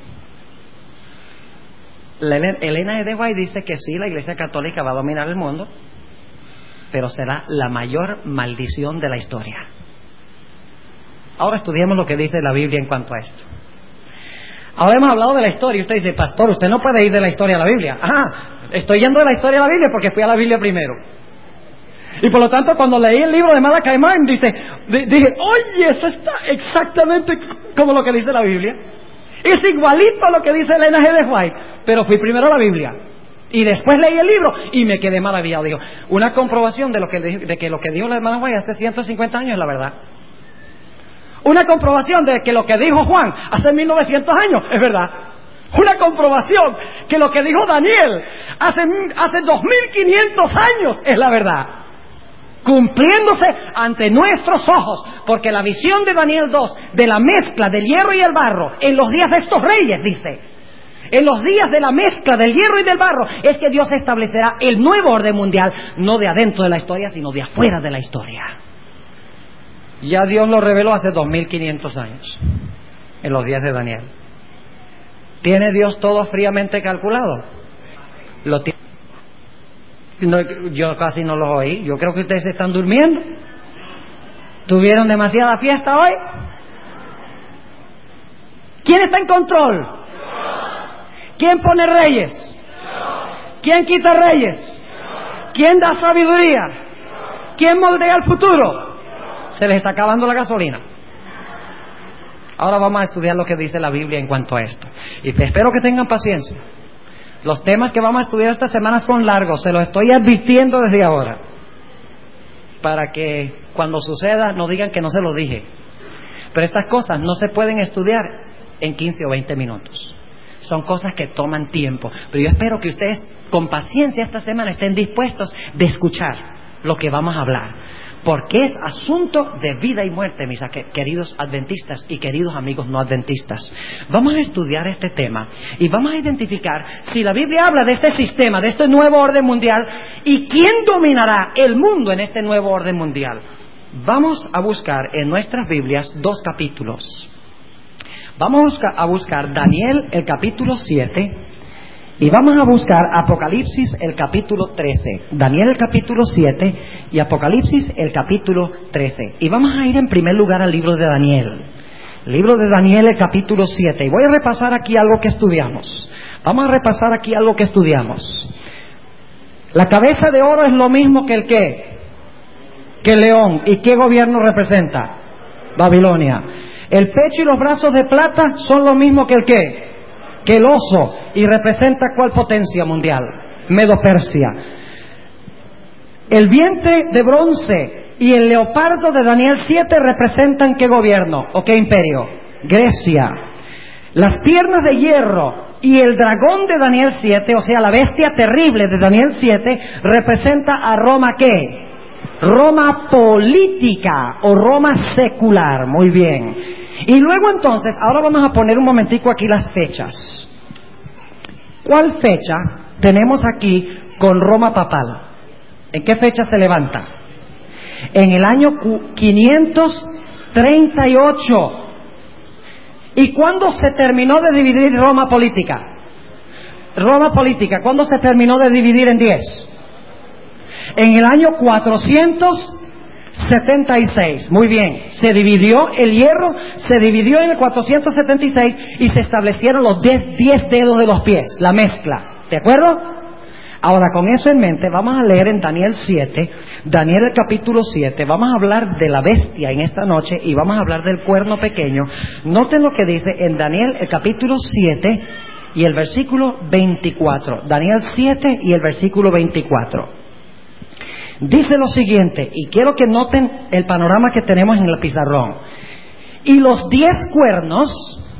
Elena de White dice que sí, la Iglesia Católica va a dominar el mundo, pero será la mayor maldición de la historia. Ahora estudiemos lo que dice la Biblia en cuanto a esto. Ahora hemos hablado de la historia y usted dice, pastor, usted no puede ir de la historia a la Biblia. Estoy yendo de la historia a la Biblia porque fui a la Biblia primero. Y por lo tanto, cuando leí el libro de Malachi Martin, dije, oye, eso está exactamente como lo que dice la Biblia. Es igualito a lo que dice Elena G. de White. Pero fui primero a la Biblia. Y después leí el libro y me quedé maravillado. Digo, una comprobación de que lo que dijo la hermana White hace 150 años es la verdad. Una comprobación de que lo que dijo Juan hace 1900 años es verdad. Una comprobación que lo que dijo Daniel hace 2500 años es la verdad. Cumpliéndose ante nuestros ojos, porque la visión de Daniel 2 de la mezcla del hierro y el barro en los días de estos reyes, dice, en los días de la mezcla del hierro y del barro, es que Dios establecerá el nuevo orden mundial, no de adentro de la historia, sino de afuera de la historia. Ya Dios lo reveló hace 2500 años, en los días de Daniel. ¿Tiene Dios todo fríamente calculado? Lo tiene. No, yo casi no los oí. Yo creo que ustedes se están durmiendo. ¿Tuvieron demasiada fiesta hoy? ¿Quién está en control? ¿Quién pone reyes? ¿Quién quita reyes? ¿Quién da sabiduría? ¿Quién moldea el futuro? Se les está acabando la gasolina. Ahora vamos a estudiar lo que dice la Biblia en cuanto a esto. Y espero que tengan paciencia. Los temas que vamos a estudiar esta semana son largos, se los estoy advirtiendo desde ahora, para que cuando suceda no digan que no se lo dije. Pero estas cosas no se pueden estudiar en 15 o 20 minutos. Son cosas que toman tiempo. Pero yo espero que ustedes con paciencia esta semana estén dispuestos de escuchar lo que vamos a hablar. Porque es asunto de vida y muerte, mis queridos adventistas y queridos amigos no adventistas. Vamos a estudiar este tema y vamos a identificar si la Biblia habla de este sistema, de este nuevo orden mundial, y quién dominará el mundo en este nuevo orden mundial. Vamos a buscar en nuestras Biblias 2 capítulos. Vamos a buscar Daniel el capítulo 7 y vamos a buscar Apocalipsis el capítulo 13. Daniel el capítulo 7 y Apocalipsis el capítulo 13. Y vamos a ir en primer lugar al libro de Daniel. Libro de Daniel el capítulo 7. Y voy a repasar aquí algo que estudiamos. Vamos a repasar aquí algo que estudiamos. La cabeza de oro es lo mismo que el qué, que el león. ¿Y qué gobierno representa? Babilonia. El pecho y los brazos de plata son lo mismo que el qué, que el oso. ¿Y representa cuál potencia mundial? Medo-Persia. El vientre de bronce y el leopardo de Daniel 7 representan qué gobierno o qué imperio? Grecia. Las piernas de hierro y el dragón de Daniel 7, o sea, la bestia terrible de Daniel 7, representa a Roma ¿qué? Roma política o Roma secular. Muy bien. Y luego entonces, ahora vamos a poner un momentico aquí las fechas. ¿Cuál fecha tenemos aquí con Roma papal? ¿En qué fecha se levanta? En el año 538. ¿Y cuándo se terminó de dividir Roma política? Roma política, ¿cuándo se terminó de dividir en 10? En el año 476. Muy bien. Se dividió el hierro, se dividió en el 476 y se establecieron los 10 dedos de los pies, la mezcla. ¿De acuerdo? Ahora, con eso en mente, vamos a leer en Daniel 7, Daniel el capítulo 7, vamos a hablar de la bestia en esta noche y vamos a hablar del cuerno pequeño. Noten lo que dice en Daniel el capítulo 7 y el versículo 24. Daniel 7 y el versículo 24. Dice lo siguiente, y quiero que noten el panorama que tenemos en el pizarrón. Y los 10 cuernos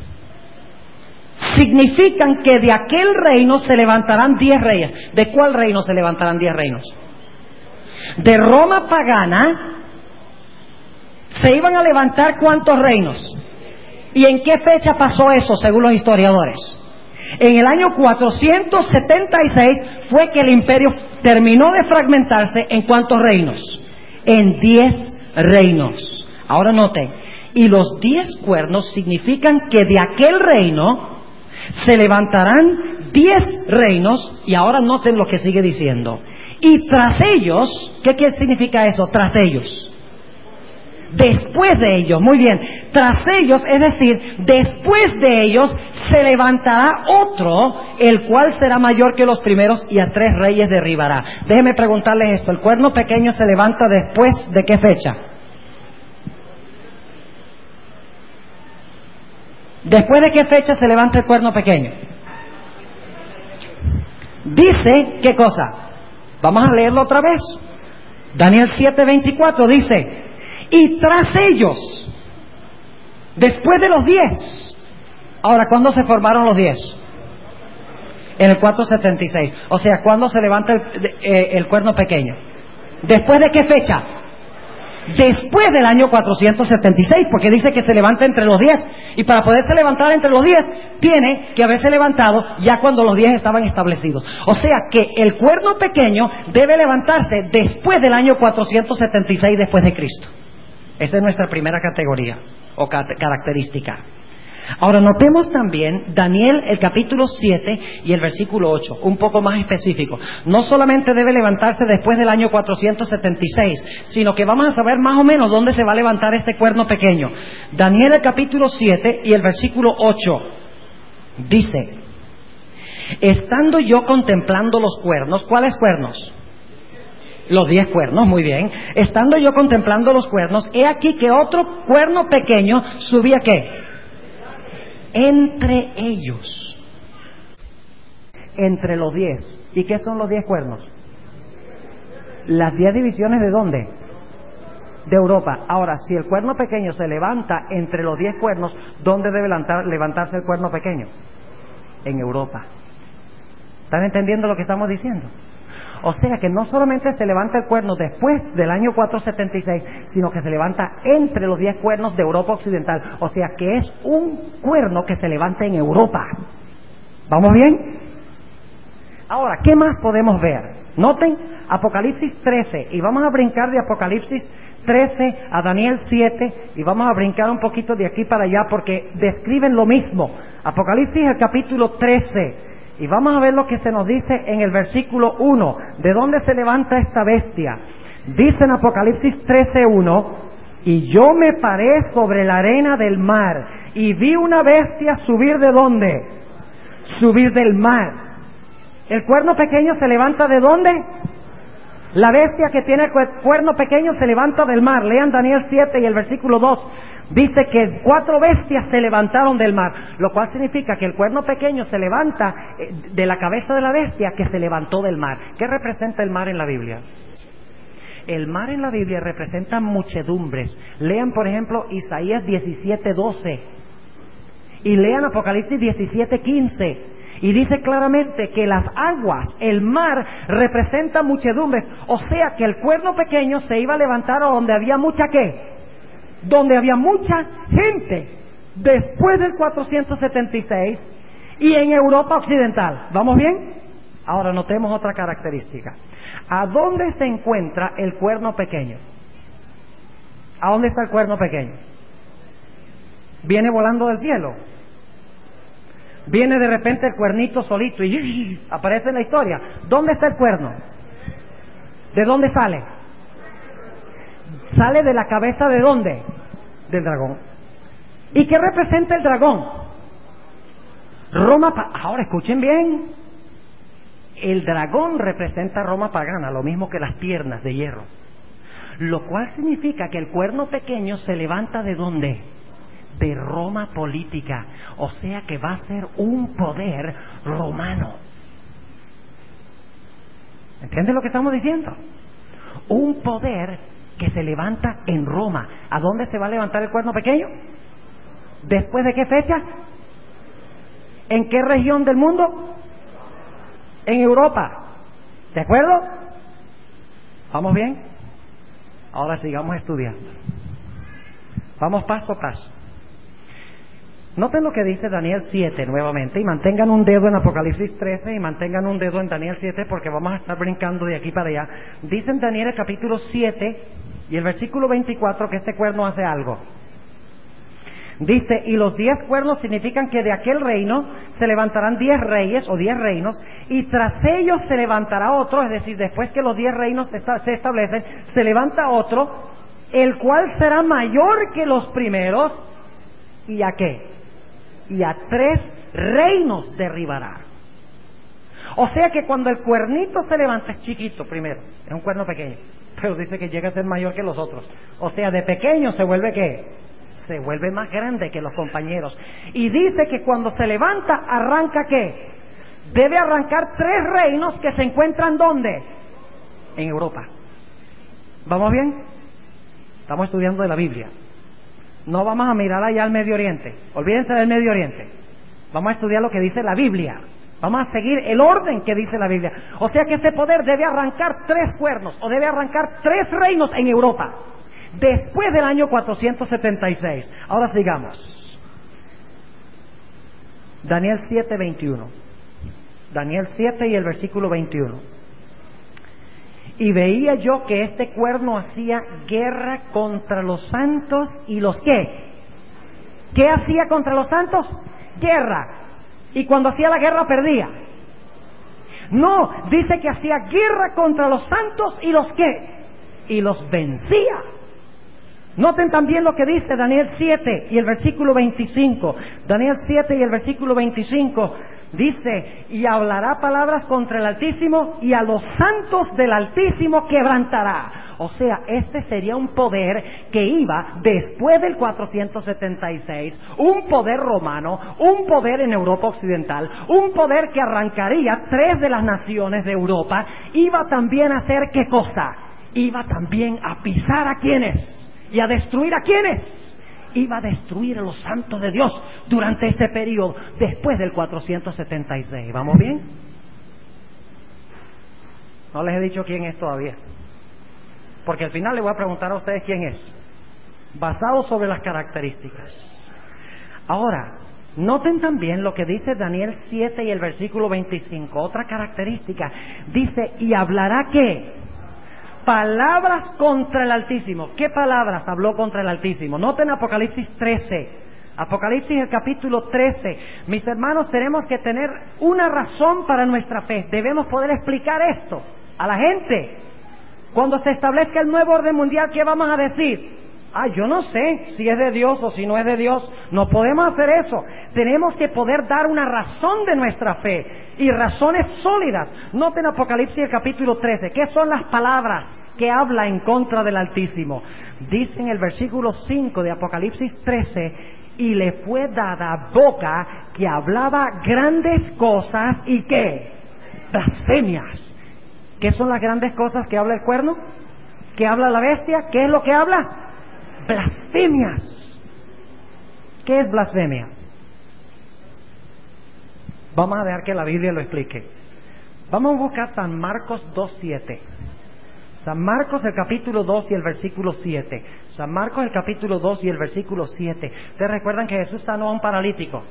significan que de aquel reino se levantarán 10 reyes. ¿De cuál reino se levantarán 10 reinos? De Roma pagana se iban a levantar ¿cuántos reinos? ¿Y en qué fecha pasó eso según los historiadores? En el año 476 fue que el imperio terminó de fragmentarse. ¿En cuántos reinos? En 10 reinos. Ahora noten, y los 10 cuernos significan que de aquel reino se levantarán 10 reinos. Y ahora noten lo que sigue diciendo. Y tras ellos, ¿qué significa eso? Tras ellos. Después de ellos, muy bien, tras ellos, es decir, después de ellos se levantará otro, el cual será mayor que los primeros y a 3 reyes derribará. Déjenme preguntarles esto, ¿el cuerno pequeño se levanta después de qué fecha? ¿Después de qué fecha se levanta el cuerno pequeño? Dice, ¿qué cosa? Vamos a leerlo otra vez. Daniel 7:24 dice: y tras ellos, después de los 10. Ahora, ¿cuándo se formaron los 10? En el 476. O sea, ¿cuándo se levanta el cuerno pequeño? ¿Después de qué fecha? Después del año 476, porque dice que se levanta entre los 10. Y para poderse levantar entre los 10, tiene que haberse levantado ya cuando los 10 estaban establecidos. O sea que el cuerno pequeño debe levantarse después del año 476 después de Cristo. Esa es nuestra primera categoría o característica. Ahora notemos también Daniel el capítulo 7 y el versículo 8, un poco más específico. No solamente debe levantarse después del año 476, sino que vamos a saber más o menos dónde se va a levantar este cuerno pequeño. Daniel el capítulo 7 y el versículo 8 dice: estando yo contemplando los cuernos. ¿Cuáles cuernos? Los 10 cuernos, muy bien. Estando yo contemplando los cuernos, he aquí que otro cuerno pequeño subía ¿qué? Entre ellos. Entre los 10. ¿Y qué son los 10 cuernos? Las 10 divisiones ¿de dónde? De Europa. Ahora, si el cuerno pequeño se levanta entre los 10 cuernos, ¿dónde debe levantarse el cuerno pequeño? En Europa. ¿Están entendiendo lo que estamos diciendo? O sea que no solamente se levanta el cuerno después del año 476, sino que se levanta entre los 10 cuernos de Europa Occidental. O sea que es un cuerno que se levanta en Europa. ¿Vamos bien? Ahora, ¿qué más podemos ver? Noten Apocalipsis 13, y vamos a brincar de Apocalipsis 13 a Daniel 7, y vamos a brincar un poquito de aquí para allá porque describen lo mismo. Apocalipsis el capítulo 13. Y vamos a ver lo que se nos dice en el versículo 1. ¿De dónde se levanta esta bestia? Dice en Apocalipsis 13:1: y yo me paré sobre la arena del mar, y vi una bestia subir ¿de dónde? Subir del mar. ¿El cuerno pequeño se levanta de dónde? La bestia que tiene el cuerno pequeño se levanta del mar. Lean Daniel 7 y el versículo 2. Dice que 4 bestias se levantaron del mar, lo cual significa que el cuerno pequeño se levanta de la cabeza de la bestia que se levantó del mar. ¿Qué representa el mar en la Biblia? El mar en la Biblia representa muchedumbres. Lean, por ejemplo, Isaías 17:12 y lean Apocalipsis 17:15. Y dice claramente que las aguas, el mar, representa muchedumbres. O sea que el cuerno pequeño se iba a levantar a donde había mucha ¿qué? Donde había mucha gente después del 476 y en Europa Occidental. ¿Vamos bien? Ahora notemos otra característica. ¿A dónde se encuentra el cuerno pequeño? ¿A dónde está el cuerno pequeño? ¿Viene volando del cielo? ¿Viene de repente el cuernito solito y aparece en la historia? ¿Dónde está el cuerno? ¿De dónde sale? ¿Sale de la cabeza de dónde? Del dragón. ¿Y qué representa el dragón? Ahora escuchen bien. El dragón representa Roma pagana, lo mismo que las piernas de hierro. Lo cual significa que el cuerno pequeño se levanta ¿de dónde? De Roma política. O sea que va a ser un poder romano. ¿Entienden lo que estamos diciendo? Un poder que se levanta en Roma. ¿A dónde se va a levantar el cuerno pequeño? ¿Después de qué fecha? ¿En qué región del mundo? En Europa. ¿De acuerdo? ¿Vamos bien? Ahora sigamos estudiando. Vamos paso a paso. Noten lo que dice Daniel 7 nuevamente, y mantengan un dedo en Apocalipsis 13 y mantengan un dedo en Daniel 7 porque vamos a estar brincando de aquí para allá. Dice en Daniel el capítulo 7 y el versículo 24 que este cuerno hace algo. Dice, y los 10 cuernos significan que de aquel reino se levantarán 10 reyes o 10 reinos, y tras ellos se levantará otro, es decir, después que los 10 reinos se establecen, se levanta otro, el cual será mayor que los primeros, ¿y a qué? Y a 3 reinos derribará. O sea que cuando el cuernito se levanta es chiquito primero, es un cuerno pequeño, pero dice que llega a ser mayor que los otros. O sea, de pequeño se vuelve ¿qué? Se vuelve más grande que los compañeros. Y dice que cuando se levanta, arranca ¿qué? Debe arrancar 3 reinos que se encuentran ¿dónde? En Europa. ¿Vamos bien? Estamos estudiando de la Biblia. No vamos a mirar allá al Medio Oriente. Olvídense del Medio Oriente. Vamos a estudiar lo que dice la Biblia. Vamos a seguir el orden que dice la Biblia. O sea que ese poder debe arrancar 3 cuernos, o debe arrancar 3 reinos en Europa, después del año 476. Ahora sigamos. Daniel 7:21. Daniel 7 y el versículo 21. Y veía yo que este cuerno hacía guerra contra los santos y los ¿qué? ¿Qué hacía contra los santos? Guerra. Y cuando hacía la guerra perdía. No, dice que hacía guerra contra los santos y los ¿qué? Y los vencía. Noten también lo que dice Daniel 7 y el versículo 25. Daniel 7 y el versículo 25 dice, y hablará palabras contra el Altísimo y a los santos del Altísimo quebrantará. O sea, este sería un poder que iba después del 476, un poder romano, un poder en Europa Occidental, un poder que arrancaría 3 de las naciones de Europa. Iba también a hacer ¿qué cosa? iba también a pisar a quienes y a destruir a quienes. Iba a destruir a los santos de Dios durante este periodo, después del 476. ¿Vamos bien? No les he dicho quién es todavía, porque al final les voy a preguntar a ustedes quién es, basado sobre las características. Ahora, noten también lo que dice Daniel 7 y el versículo 25. Otra característica, dice, y hablará ¿qué? Palabras contra el Altísimo. ¿Qué palabras habló contra el Altísimo? Noten Apocalipsis 13. Apocalipsis el capítulo 13. Mis hermanos, tenemos que tener una razón para nuestra fe. Debemos poder explicar esto a la gente. Cuando se establezca el nuevo orden mundial, ¿qué vamos a decir? Yo no sé si es de Dios o si no es de Dios. No podemos hacer eso. Tenemos que poder dar una razón de nuestra fe, y razones sólidas. Noten Apocalipsis el capítulo 13. ¿Qué son las palabras que habla en contra del Altísimo? Dice en el versículo 5 de Apocalipsis 13, y le fue dada boca que hablaba grandes cosas y ¿qué? Blasfemias. ¿Qué son las grandes cosas que habla el cuerno? ¿Qué habla la bestia? ¿Qué es lo que habla? Blasfemias. ¿Qué es blasfemia? Vamos a dejar que la Biblia lo explique. Vamos a buscar San Marcos 2:7. San Marcos el capítulo 2 y el versículo 7. San Marcos el capítulo 2 y el versículo 7. Ustedes recuerdan que Jesús sanó a un paralítico.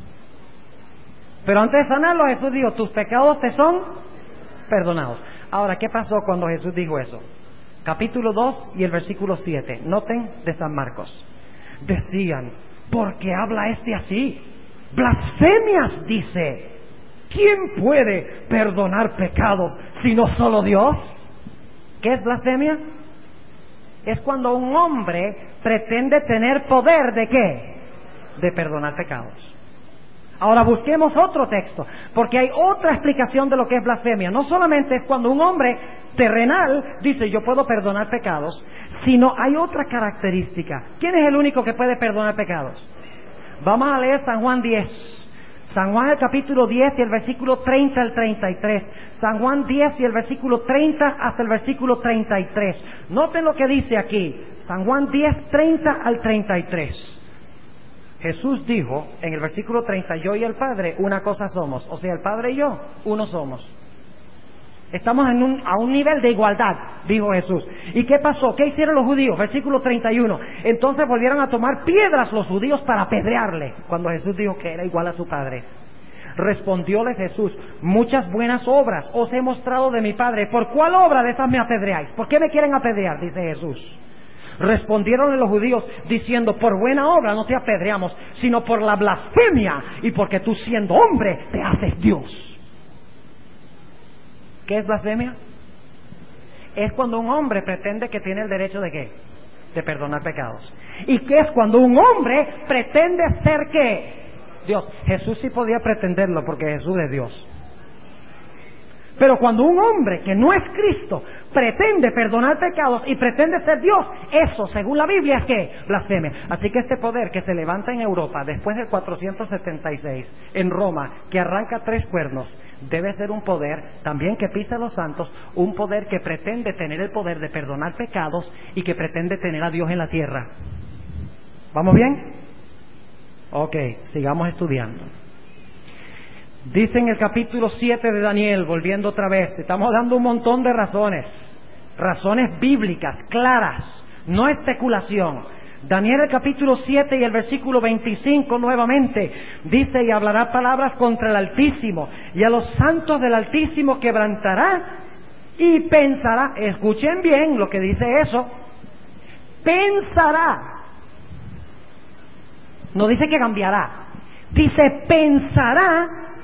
Pero antes de sanarlo, Jesús dijo, tus pecados te son perdonados. Ahora, ¿qué pasó cuando Jesús dijo eso? Capítulo 2 y el versículo 7. Noten de San Marcos. Decían, ¿por qué habla este así? Blasfemias dice. ¿Quién puede perdonar pecados sino solo Dios? ¿Qué es blasfemia? Es cuando un hombre pretende tener poder ¿de qué? De perdonar pecados. Ahora busquemos otro texto, porque hay otra explicación de lo que es blasfemia. No solamente es cuando un hombre terrenal dice yo puedo perdonar pecados, sino hay otra característica. ¿Quién es el único que puede perdonar pecados? Vamos a leer San Juan 10. San Juan el capítulo 10 y el versículo 30 al 33. San Juan 10 y el versículo 30 hasta el versículo 33. Noten lo que dice aquí. San Juan 10, 30 al 33. Jesús dijo en el versículo 30, yo y el Padre una cosa somos. O sea, el Padre y yo, uno somos. Estamos a un nivel de igualdad, dijo Jesús. ¿Y qué pasó? ¿Qué hicieron los judíos? Versículo 31. Entonces volvieron a tomar piedras los judíos para apedrearle, cuando Jesús dijo que era igual a su Padre. Respondióles Jesús, muchas buenas obras os he mostrado de mi Padre. ¿Por cuál obra de esas me apedreáis? ¿Por qué me quieren apedrear? Dice Jesús. Respondieron los judíos diciendo, por buena obra no te apedreamos, sino por la blasfemia y porque tú siendo hombre te haces Dios. ¿Qué es blasfemia? Es cuando un hombre pretende que tiene el derecho ¿de qué? De perdonar pecados. ¿Y qué es cuando un hombre pretende ser qué? Dios. Jesús sí podía pretenderlo porque Jesús es Dios. Pero cuando un hombre que no es Cristo pretende perdonar pecados y pretende ser Dios, eso, según la Biblia, es que blasfemia. Así que este poder que se levanta en Europa después del 476, en Roma, que arranca 3 cuernos, debe ser un poder también que pisa a los santos, un poder que pretende tener el poder de perdonar pecados y que pretende tener a Dios en la tierra. ¿Vamos bien? Ok, sigamos estudiando. Dice en el capítulo 7 de Daniel, volviendo otra vez, estamos dando un montón de razones bíblicas, claras, no especulación. Daniel el capítulo 7 y el versículo 25 nuevamente, dice, y hablará palabras contra el Altísimo, y a los santos del Altísimo quebrantará, y pensará, escuchen bien lo que dice eso, pensará, no dice que cambiará, dice pensará,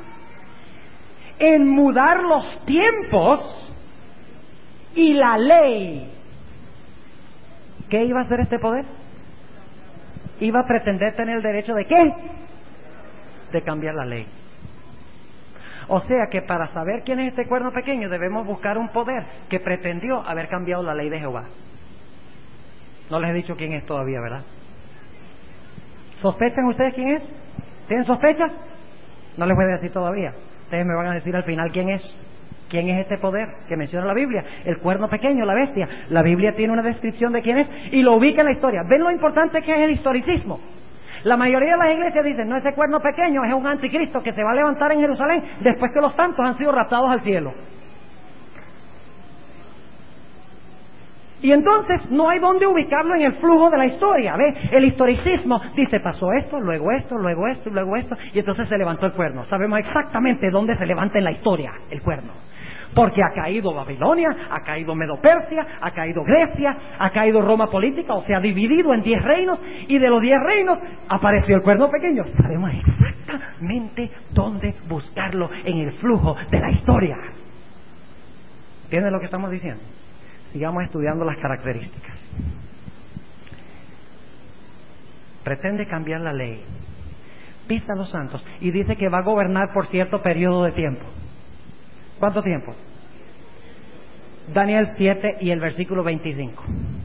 en mudar los tiempos y la ley. ¿Qué iba a hacer este poder? Iba a pretender tener el derecho ¿de qué? De cambiar la ley. O sea que para saber quién es este cuerno pequeño debemos buscar un poder que pretendió haber cambiado la ley de Jehová. No les he dicho quién es todavía, ¿verdad? ¿Sospechan ustedes quién es? ¿Tienen sospechas? No les voy a decir todavía. Ustedes me van a decir al final quién es. ¿Quién es este poder que menciona la Biblia? El cuerno pequeño, la bestia. La Biblia tiene una descripción de quién es y lo ubica en la historia. ¿Ven lo importante que es el historicismo? La mayoría de las iglesias dicen, no, ese cuerno pequeño es un anticristo que se va a levantar en Jerusalén después que los santos han sido raptados al cielo. Y entonces no hay dónde ubicarlo en el flujo de la historia. ¿Ve? El historicismo dice, pasó esto, luego esto, luego esto, luego esto, y entonces se levantó el cuerno. Sabemos exactamente dónde se levanta en la historia el cuerno. Porque ha caído Babilonia, ha caído Medo-Persia, ha caído Grecia, ha caído Roma política, o sea, dividido en 10 reinos, y de los 10 reinos apareció el cuerno pequeño. Sabemos exactamente dónde buscarlo en el flujo de la historia. ¿Entienden lo que estamos diciendo? Sigamos estudiando las características. Pretende cambiar la ley, pisa a los santos y dice que va a gobernar por cierto periodo de tiempo. ¿Cuánto tiempo? Daniel 7 y el versículo 25.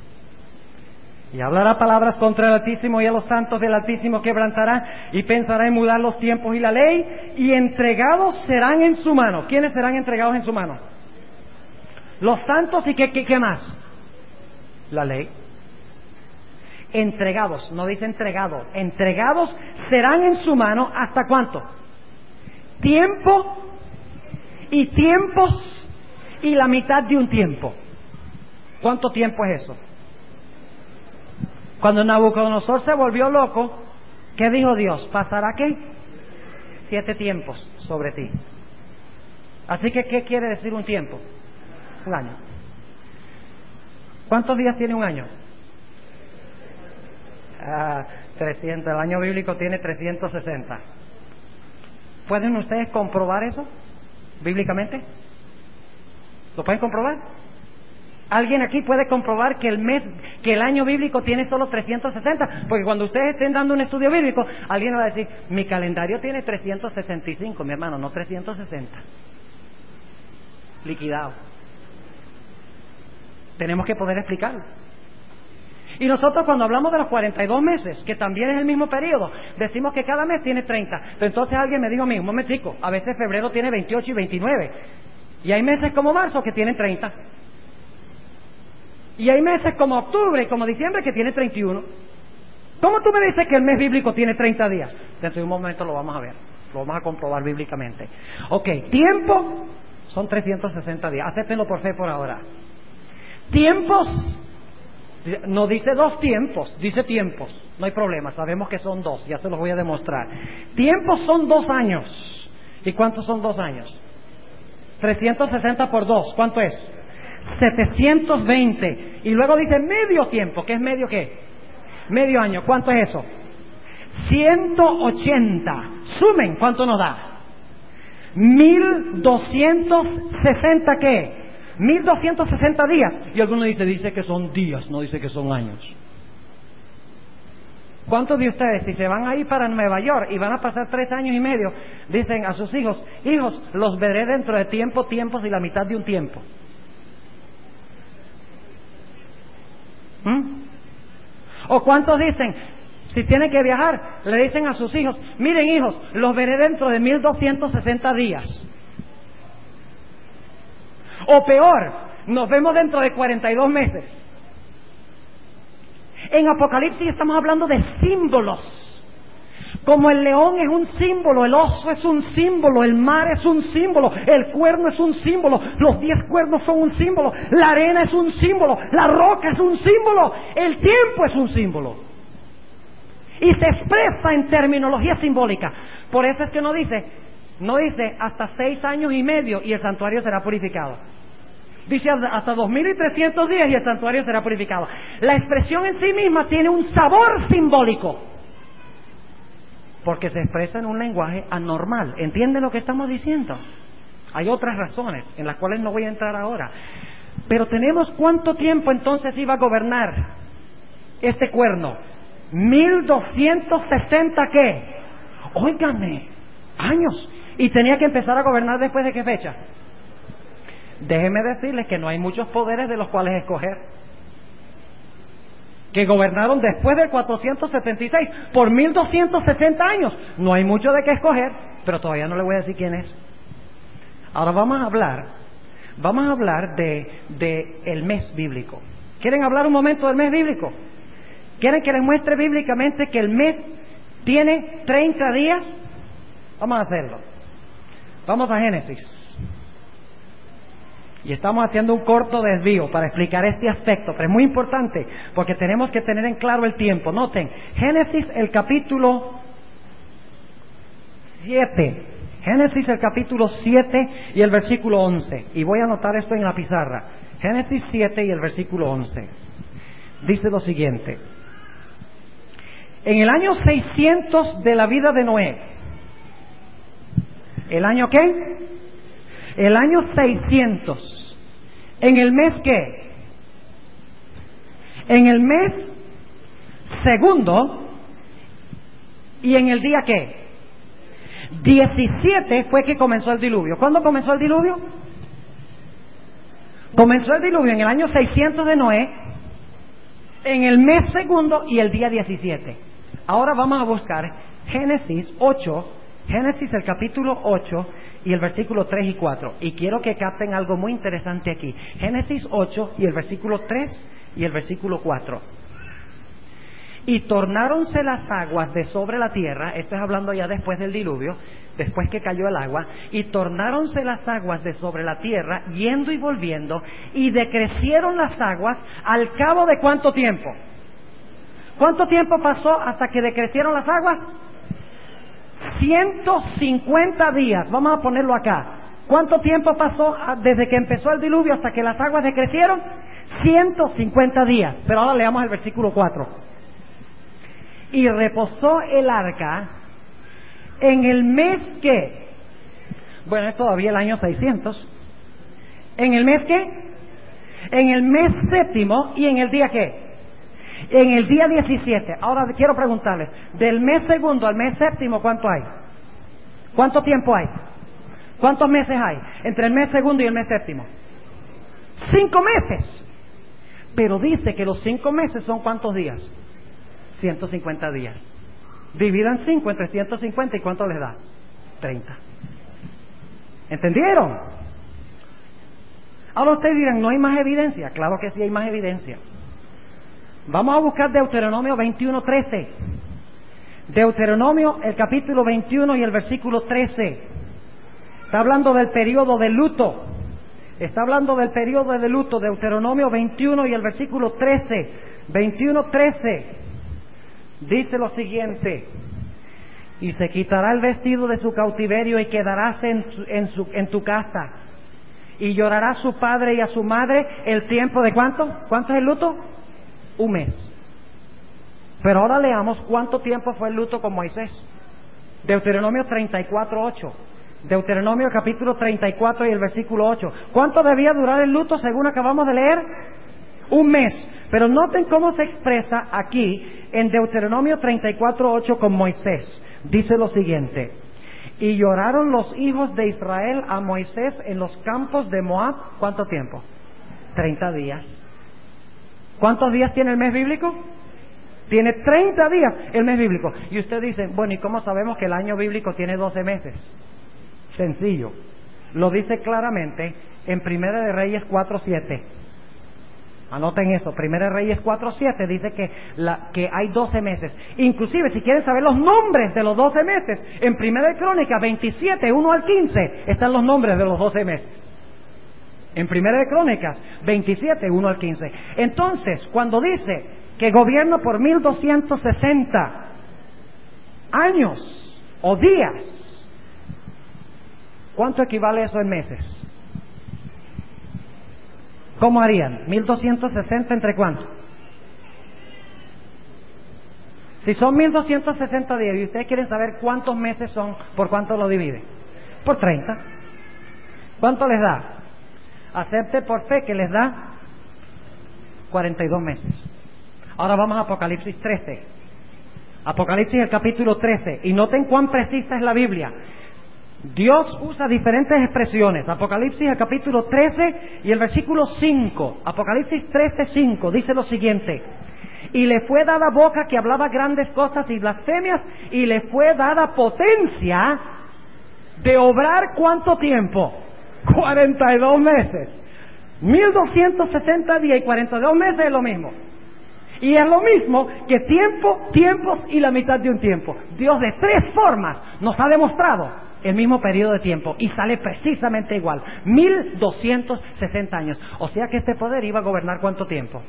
Y hablará palabras contra el Altísimo, y a los santos del Altísimo quebrantará, y pensará en mudar los tiempos y la ley, y entregados serán en su mano. ¿Quiénes serán entregados en su mano? Los santos. ¿Y qué más? La ley. Entregados, no dice entregado, entregados serán en su mano. ¿Hasta cuánto? Tiempo y tiempos y la mitad de un tiempo. ¿Cuánto tiempo es eso? Cuando Nabucodonosor se volvió loco, ¿qué dijo Dios? ¿Pasará qué? 7 tiempos sobre ti. Así que, ¿qué quiere decir un tiempo? Un año. ¿Cuántos días tiene un año? 300. El año bíblico tiene 360. ¿Pueden ustedes comprobar eso bíblicamente? ¿Lo pueden comprobar? ¿Alguien aquí puede comprobar que el año bíblico tiene solo 360? Porque cuando ustedes estén dando un estudio bíblico, alguien va a decir, mi calendario tiene 365, mi hermano, no 360. Liquidado. Tenemos que poder explicarlo. Y nosotros cuando hablamos de los 42 meses, que también es el mismo periodo, decimos que cada mes tiene 30. Pero entonces alguien me dijo a mí, un momentico, a veces febrero tiene 28 y 29. Y hay meses como marzo que tienen 30. Y hay meses como octubre y como diciembre que tiene 31. ¿Cómo tú me dices que el mes bíblico tiene 30 días? Dentro de un momento lo vamos a ver, lo vamos a comprobar bíblicamente. Ok, tiempo son 360 días, acéptenlo por fe por ahora. Tiempos, no dice 2 tiempos, dice tiempos, no hay problema, sabemos que son 2, ya se los voy a demostrar. Tiempos son 2 años. ¿Y cuántos son 2 años? 360 por 2, ¿cuánto es? 720. Y luego dice medio tiempo, ¿qué es medio qué? Medio año, ¿cuánto es eso? 180. Sumen, ¿cuánto nos da? 1260 ¿qué? 1260 días. Y alguno dice que son días, no dice que son años. ¿Cuántos de ustedes, si se van a ir para Nueva York y van a pasar 3 años y medio, dicen a sus hijos, hijos, los veré dentro de tiempos y la mitad de un tiempo? ¿O cuántos dicen, si tienen que viajar, le dicen a sus hijos, miren hijos, los veré dentro de 1260 días? O peor, nos vemos dentro de 42 meses. En Apocalipsis estamos hablando de símbolos. Como el león es un símbolo, el oso es un símbolo, el mar es un símbolo, el cuerno es un símbolo, los 10 cuernos son un símbolo, la arena es un símbolo, la roca es un símbolo, el tiempo es un símbolo. Y se expresa en terminología simbólica. Por eso es que no dice hasta 6 años y medio y el santuario será purificado. Dice hasta 2300 días y el santuario será purificado. La expresión en sí misma tiene un sabor simbólico, porque se expresa en un lenguaje anormal. ¿Entienden lo que estamos diciendo? Hay otras razones en las cuales no voy a entrar ahora. Pero tenemos ¿cuánto tiempo entonces iba a gobernar este cuerno? 1260 ¿qué? Óiganme, años. ¿Y tenía que empezar a gobernar después de qué fecha? Déjenme decirles que no hay muchos poderes de los cuales escoger, que gobernaron después del 476 por 1260 años. No hay mucho de qué escoger, pero todavía no le voy a decir quién es. Ahora vamos a hablar vamos a hablar de el mes bíblico. ¿Quieren hablar un momento del mes bíblico? ¿Quieren que les muestre bíblicamente que el mes tiene 30 días? Vamos a hacerlo. Vamos a Génesis. Y estamos haciendo un corto desvío para explicar este aspecto, pero es muy importante porque tenemos que tener en claro el tiempo. Noten, Génesis el capítulo 7. Génesis el capítulo 7 y el versículo 11. Y voy a anotar esto en la pizarra. Génesis 7 y el versículo 11. Dice lo siguiente. En el año 600 de la vida de Noé. ¿El año qué? El año 600. ¿En el mes qué? En el mes segundo. ¿Y en el día qué? 17 fue que comenzó el diluvio. ¿Cuándo comenzó el diluvio? Comenzó el diluvio en el año 600 de Noé, en el mes segundo y el día 17. Ahora vamos a buscar Génesis 8, Génesis el capítulo 8 y el versículo 3 y 4. Y quiero que capten algo muy interesante aquí. Génesis 8 y el versículo 3 y el versículo 4. Y tornáronse las aguas de sobre la tierra, esto es hablando ya después del diluvio, después que cayó el agua, y tornáronse las aguas de sobre la tierra, yendo y volviendo, y decrecieron las aguas al cabo de ¿cuánto tiempo? ¿Cuánto tiempo pasó hasta que decrecieron las aguas? 150 días, vamos a ponerlo acá. ¿Cuánto tiempo pasó desde que empezó el diluvio hasta que las aguas decrecieron? 150 días. Pero ahora leamos el versículo 4. Y reposó el arca en el mes que, bueno, es todavía el año 600. ¿En el mes qué? En el mes séptimo. ¿Y en el día qué? En el día 17. Ahora quiero preguntarles, del mes segundo al mes séptimo, ¿cuánto hay? ¿Cuánto tiempo hay? ¿Cuántos meses hay entre el mes segundo y el mes séptimo? 5 meses. Pero dice que los 5 meses son ¿cuántos días? 150 días. Dividan 5 entre 150 y ¿cuánto les da? 30. ¿Entendieron? Ahora ustedes dirán, ¿no hay más evidencia? Claro que sí hay más evidencia. Vamos a buscar Deuteronomio 21:13. Deuteronomio, el capítulo 21 y el versículo 13. Está hablando del periodo de luto. Está hablando del periodo de luto. Deuteronomio 21 y el versículo 13. 21:13. Dice lo siguiente: y se quitará el vestido de su cautiverio y quedarás en tu casa, y llorará a su padre y a su madre el tiempo de ¿cuánto? ¿Cuánto es el luto? 1 mes. Pero ahora leamos cuánto tiempo fue el luto con Moisés. Deuteronomio 34:8. Deuteronomio capítulo 34 y el versículo 8. ¿Cuánto debía durar el luto según acabamos de leer? 1 mes. Pero noten cómo se expresa aquí en Deuteronomio 34:8 con Moisés. Dice lo siguiente: y lloraron los hijos de Israel a Moisés en los campos de Moab. ¿Cuánto tiempo? 30 días. ¿Cuántos días tiene el mes bíblico? Tiene 30 días el mes bíblico. Y usted dice, bueno, ¿y cómo sabemos que el año bíblico tiene 12 meses? Sencillo. Lo dice claramente en Primera de Reyes 4:7. Anoten eso, Primera de Reyes 4:7 dice que hay 12 meses. Inclusive, si quieren saber los nombres de los 12 meses, en Primera de Crónicas 27, 1 al 15, están los nombres de los 12 meses. En Primera de Crónicas 27, 1 al 15. Entonces, cuando dice que gobierna por 1260 años o días, ¿cuánto equivale eso en meses? ¿Cómo harían? 1260 entre cuánto. Si son 1260 días y ustedes quieren saber cuántos meses son, ¿por cuánto lo divide? Por 30. ¿Cuánto les da? Acepte por fe que les da 42 meses. Ahora vamos a Apocalipsis 13. Apocalipsis el capítulo 13. Y noten cuán precisa es la Biblia. Dios usa diferentes expresiones. Apocalipsis el capítulo 13 y el versículo 5. Apocalipsis 13:5 dice lo siguiente: y le fue dada boca que hablaba grandes cosas y blasfemias, y le fue dada potencia de obrar ¿cuánto tiempo? 42 meses. 1260 días y 42 meses es lo mismo. Y es lo mismo que tiempo, tiempos y la mitad de un tiempo. Dios de 3 formas nos ha demostrado el mismo periodo de tiempo y sale precisamente igual. 1260 años. O sea que este poder iba a gobernar ¿cuánto tiempo?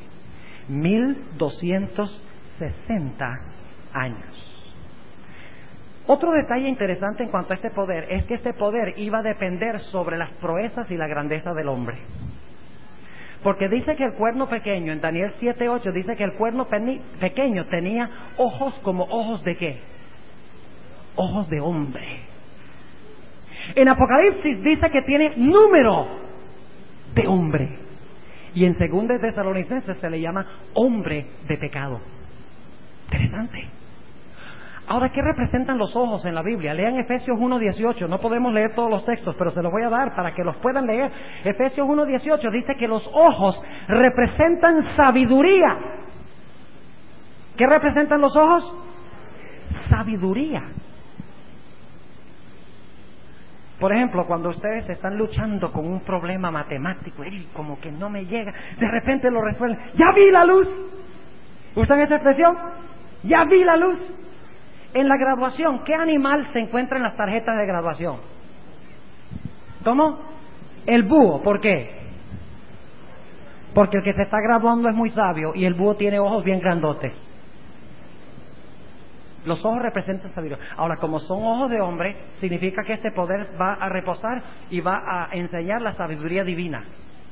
1260 años. Otro detalle interesante en cuanto a este poder es que este poder iba a depender sobre las proezas y la grandeza del hombre. Porque dice que el cuerno pequeño, en Daniel 7:8, dice que el cuerno pequeño tenía ojos como ojos de ¿qué? Ojos de hombre. En Apocalipsis dice que tiene número de hombre. Y en 2 de Tesalonicenses se le llama hombre de pecado. Interesante. Ahora, ¿qué representan los ojos en la Biblia? Lean Efesios 1:18. No podemos leer todos los textos, pero se los voy a dar para que los puedan leer. Efesios 1:18 dice que los ojos representan sabiduría. ¿Qué representan los ojos? Sabiduría. Por ejemplo, cuando ustedes están luchando con un problema matemático y como que no me llega, de repente lo resuelven. ¡Ya vi la luz! ¿Usan esa expresión? ¡Ya vi la luz! En la graduación, ¿qué animal se encuentra en las tarjetas de graduación? ¿Cómo? El búho. ¿Por qué? Porque el que se está graduando es muy sabio y el búho tiene ojos bien grandotes. Los ojos representan sabiduría. Ahora, como son ojos de hombre, significa que este poder va a reposar y va a enseñar la sabiduría divina.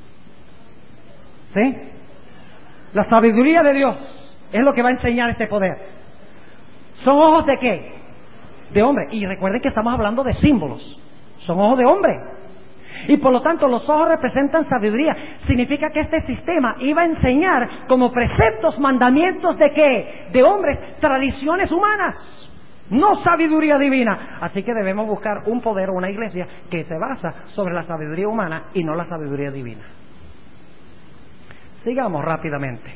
¿Sí? La sabiduría de Dios es lo que va a enseñar este poder. ¿Son ojos de qué? De hombre. Y recuerden que estamos hablando de símbolos. Son ojos de hombre. Y por lo tanto los ojos representan sabiduría. Significa que este sistema iba a enseñar como preceptos, mandamientos de qué? De hombres, tradiciones humanas, no sabiduría divina. Así que debemos buscar un poder o una iglesia que se basa sobre la sabiduría humana y no la sabiduría divina. Sigamos rápidamente.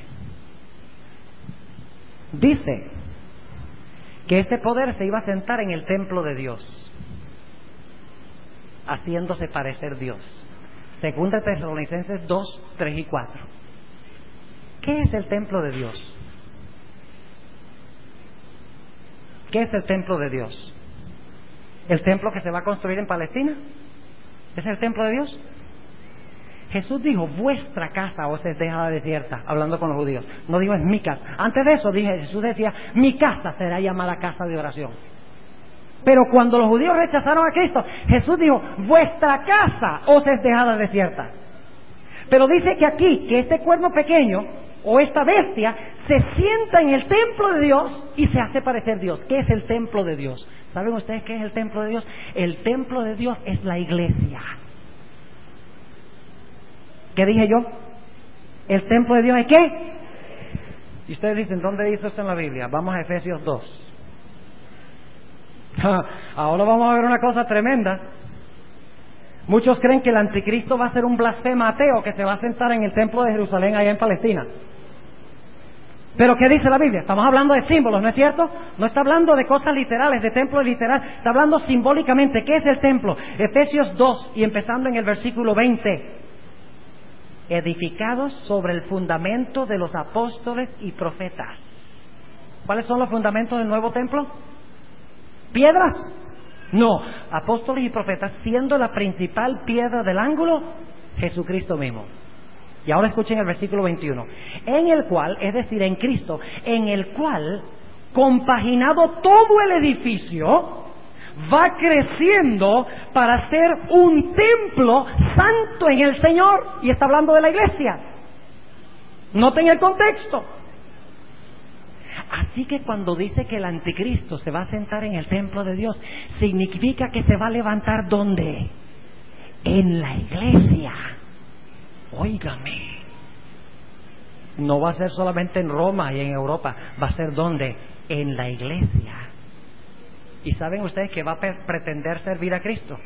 Dice que este poder se iba a sentar en el templo de Dios, haciéndose parecer Dios. 2 Tesalonicenses 2, 3 y 4. ¿Qué es el templo de Dios? ¿Qué es el templo de Dios? ¿El templo que se va a construir en Palestina? ¿Es el templo de Dios? Jesús dijo, vuestra casa os es dejada desierta, hablando con los judíos. No dijo, es mi casa. Antes de eso Jesús decía, mi casa será llamada casa de oración. Pero cuando los judíos rechazaron a Cristo, Jesús dijo, vuestra casa os es dejada desierta. Pero dice que aquí, que este cuerno pequeño, o esta bestia, se sienta en el templo de Dios y se hace parecer Dios. ¿Qué es el templo de Dios? ¿Saben ustedes qué es el templo de Dios? El templo de Dios es la iglesia. ¿Qué dije yo? ¿El templo de Dios es qué? Y ustedes dicen, ¿dónde dice eso en la Biblia? Vamos a Efesios 2. Ahora vamos a ver una cosa tremenda. Muchos creen que el anticristo va a ser un blasfema ateo que se va a sentar en el templo de Jerusalén allá en Palestina. Pero ¿qué dice la Biblia? Estamos hablando de símbolos, ¿no es cierto? No está hablando de cosas literales, de templo literal. Está hablando simbólicamente. ¿Qué es el templo? Efesios 2 y empezando en el versículo 20. Edificados sobre el fundamento de los apóstoles y profetas. ¿Cuáles son los fundamentos del nuevo templo? ¿Piedras? No, apóstoles y profetas, siendo la principal piedra del ángulo Jesucristo mismo. Y ahora escuchen el versículo 21. En el cual, es decir, en Cristo, en el cual, compaginado todo el edificio, va creciendo para ser un templo santo en el Señor. Y está hablando de la iglesia. Noten el contexto. Así que cuando dice que el anticristo se va a sentar en el templo de Dios, significa que se va a levantar ¿dónde? En la iglesia. Óigame. No va a ser solamente en Roma y en Europa, va a ser ¿dónde? En la iglesia. ¿Y saben ustedes que va a pretender servir a Cristo?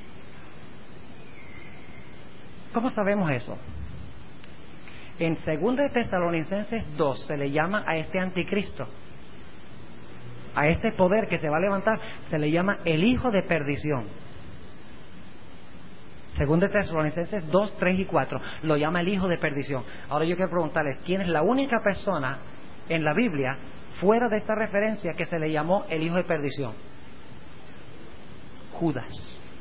¿Cómo sabemos eso? En 2 de Tesalonicenses 2 se le llama a este anticristo, a este poder que se va a levantar, se le llama el hijo de perdición. Según de Tesalonicenses 2, 3 y 4, lo llama el hijo de perdición. Ahora yo quiero preguntarles, ¿quién es la única persona en la Biblia, fuera de esta referencia, que se le llamó el hijo de perdición? Judas.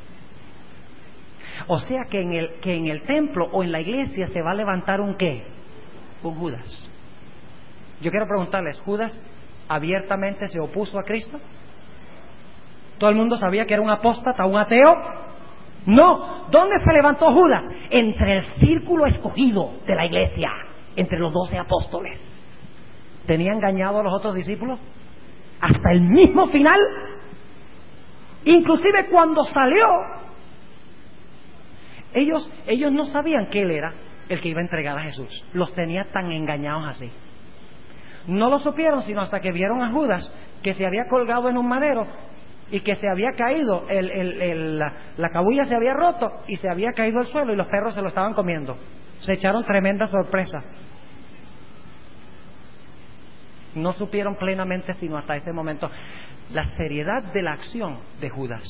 O sea que en el templo o en la iglesia se va a levantar un ¿qué? Un Judas. Yo quiero preguntarles, ¿Judas abiertamente se opuso a Cristo? ¿Todo el mundo sabía que era un apóstata, un ateo? No. ¿Dónde se levantó Judas? Entre el círculo escogido de la iglesia, entre los 12 apóstoles. ¿Tenía engañado a los otros discípulos? Hasta el mismo final. Inclusive cuando salió, ellos no sabían que él era el que iba a entregar a Jesús. Los tenía tan engañados así. No lo supieron sino hasta que vieron a Judas, que se había colgado en un madero y que se había caído, la cabulla se había roto y se había caído al suelo y los perros se lo estaban comiendo. Se echaron tremenda sorpresa. No supieron plenamente sino hasta ese momento la seriedad de la acción de Judas.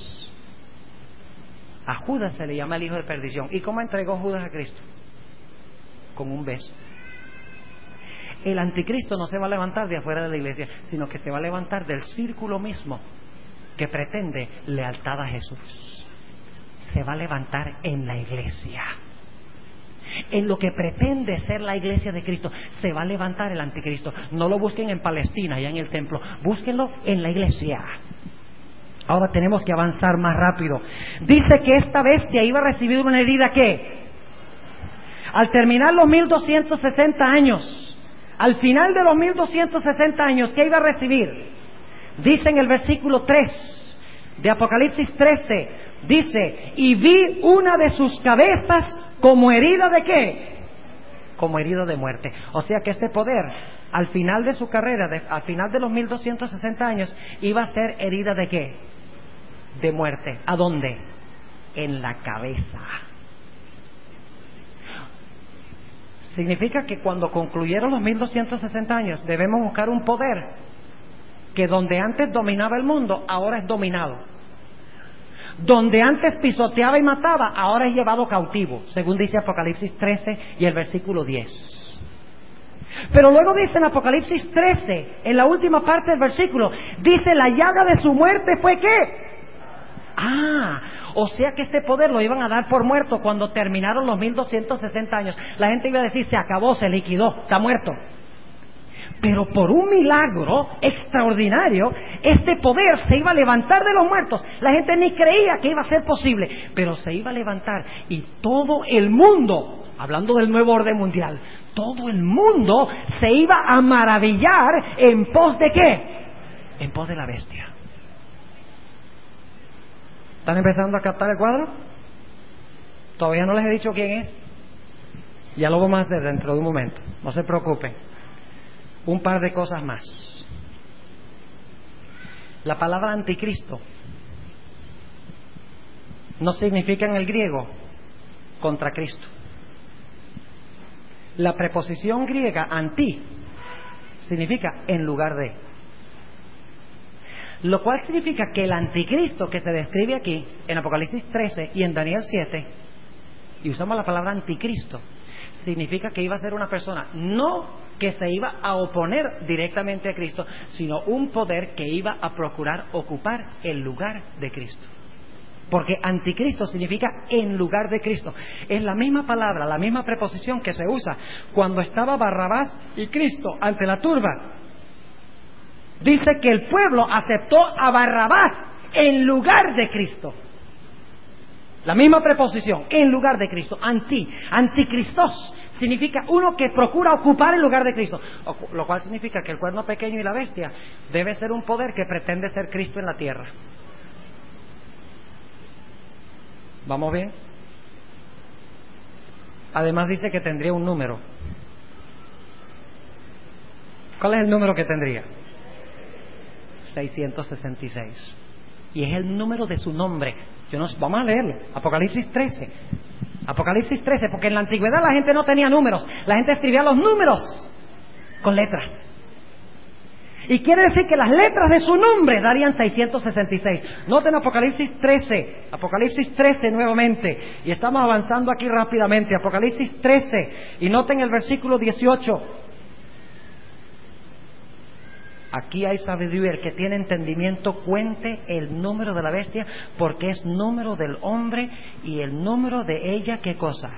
A Judas se le llama el hijo de perdición. ¿Y cómo entregó Judas a Cristo? Con un beso. El anticristo no se va a levantar de afuera de la iglesia, sino que se va a levantar del círculo mismo que pretende lealtad a Jesús. Se va a levantar en la iglesia. En lo que pretende ser la iglesia de Cristo se va a levantar el anticristo. No lo busquen en Palestina, allá en el templo, búsquenlo en la iglesia. Ahora tenemos que avanzar más rápido. Dice que esta bestia iba a recibir una herida que, al terminar los 1260 años, al final de los 1260 años, ¿qué iba a recibir? Dice en el versículo 3 de Apocalipsis 13, dice, y vi una de sus cabezas como herida de ¿qué? Como herida de muerte. O sea que este poder, al final de su carrera, al final de los 1260 años, iba a ser herida de ¿qué? De muerte. ¿A dónde? En la cabeza. Significa que cuando concluyeron los 1260 años, debemos buscar un poder que donde antes dominaba el mundo, ahora es dominado. Donde antes pisoteaba y mataba, ahora es llevado cautivo, según dice Apocalipsis 13 y el versículo 10. Pero luego dice en Apocalipsis 13, en la última parte del versículo, dice, la llaga de su muerte fue ¿qué? O sea que este poder lo iban a dar por muerto cuando terminaron los 1260 años. La gente iba a decir, se acabó, se liquidó, está muerto. Pero por un milagro extraordinario, este poder se iba a levantar de los muertos. La gente ni creía que iba a ser posible, pero se iba a levantar y todo el mundo, hablando del nuevo orden mundial, todo el mundo se iba a maravillar en pos de ¿qué? En pos de la bestia. ¿Están empezando a captar el cuadro? Todavía no les he dicho quién es. Ya lo vamos a hacer dentro de un momento, no se preocupen. Un par de cosas más. La palabra anticristo no significa en el griego contra Cristo. La preposición griega anti significa en lugar de. Lo cual significa que el anticristo que se describe aquí en Apocalipsis 13 y en Daniel 7, y usamos la palabra anticristo, significa que iba a ser una persona no que se iba a oponer directamente a Cristo, sino un poder que iba a procurar ocupar el lugar de Cristo. Porque anticristo significa en lugar de Cristo. Es la misma palabra, la misma preposición que se usa cuando estaba Barrabás y Cristo ante la turba. Dice que el pueblo aceptó a Barrabás en lugar de Cristo. La misma preposición, en lugar de Cristo. Anticristos significa uno que procura ocupar el lugar de Cristo, lo cual significa que el cuerno pequeño y la bestia debe ser un poder que pretende ser Cristo en la tierra. ¿Vamos bien? Además dice que tendría un número. ¿Cuál es el número que tendría? 666. Y es el número de su nombre. Vamos a leerlo. Apocalipsis 13. Apocalipsis 13, porque en la antigüedad la gente no tenía números. La gente escribía los números con letras. Y quiere decir que las letras de su nombre darían 666. Noten Apocalipsis 13 nuevamente. Y estamos avanzando aquí rápidamente. Apocalipsis 13. Y noten el versículo 18. Aquí hay sabiduría. El que tiene entendimiento cuente el número de la bestia, porque es número del hombre y el número de ella, ¿qué cosa?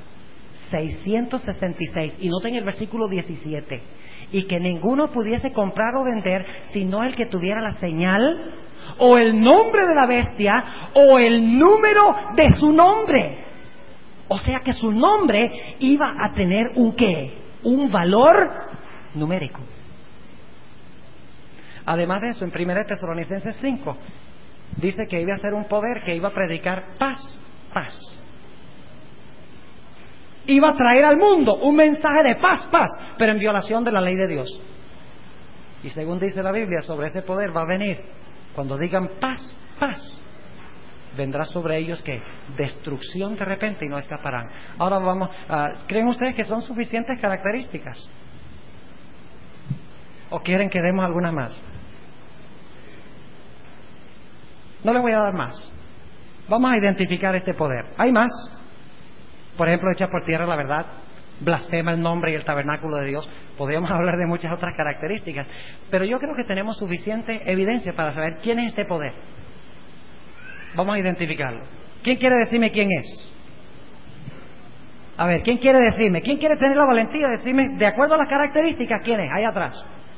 666. Y noten el versículo 17. Y que ninguno pudiese comprar o vender sino el que tuviera la señal o el nombre de la bestia o el número de su nombre. O sea que su nombre iba a tener un ¿qué? Un valor numérico. Además de eso, en 1 Tesalonicenses 5 dice que iba a ser un poder que iba a predicar paz. Iba a traer al mundo un mensaje de paz, pero en violación de la ley de Dios. Y según dice la Biblia, sobre ese poder va a venir, cuando digan paz, vendrá sobre ellos que destrucción de repente y no escaparán. Ahora vamos, ¿creen ustedes que son suficientes características? ¿O quieren que demos algunas más? No les voy a dar más. Vamos a identificar este poder. Hay más. Por ejemplo, echa por tierra la verdad, blasfema el nombre y el tabernáculo de Dios. Podríamos hablar de muchas otras características, pero yo creo que tenemos suficiente evidencia para saber quién es este poder. Vamos a identificarlo. ¿Quién quiere decirme quién es? A ver, ¿quién quiere decirme? ¿Quién quiere tener la valentía de decirme, de acuerdo a las características, quién es? Ahí atrás.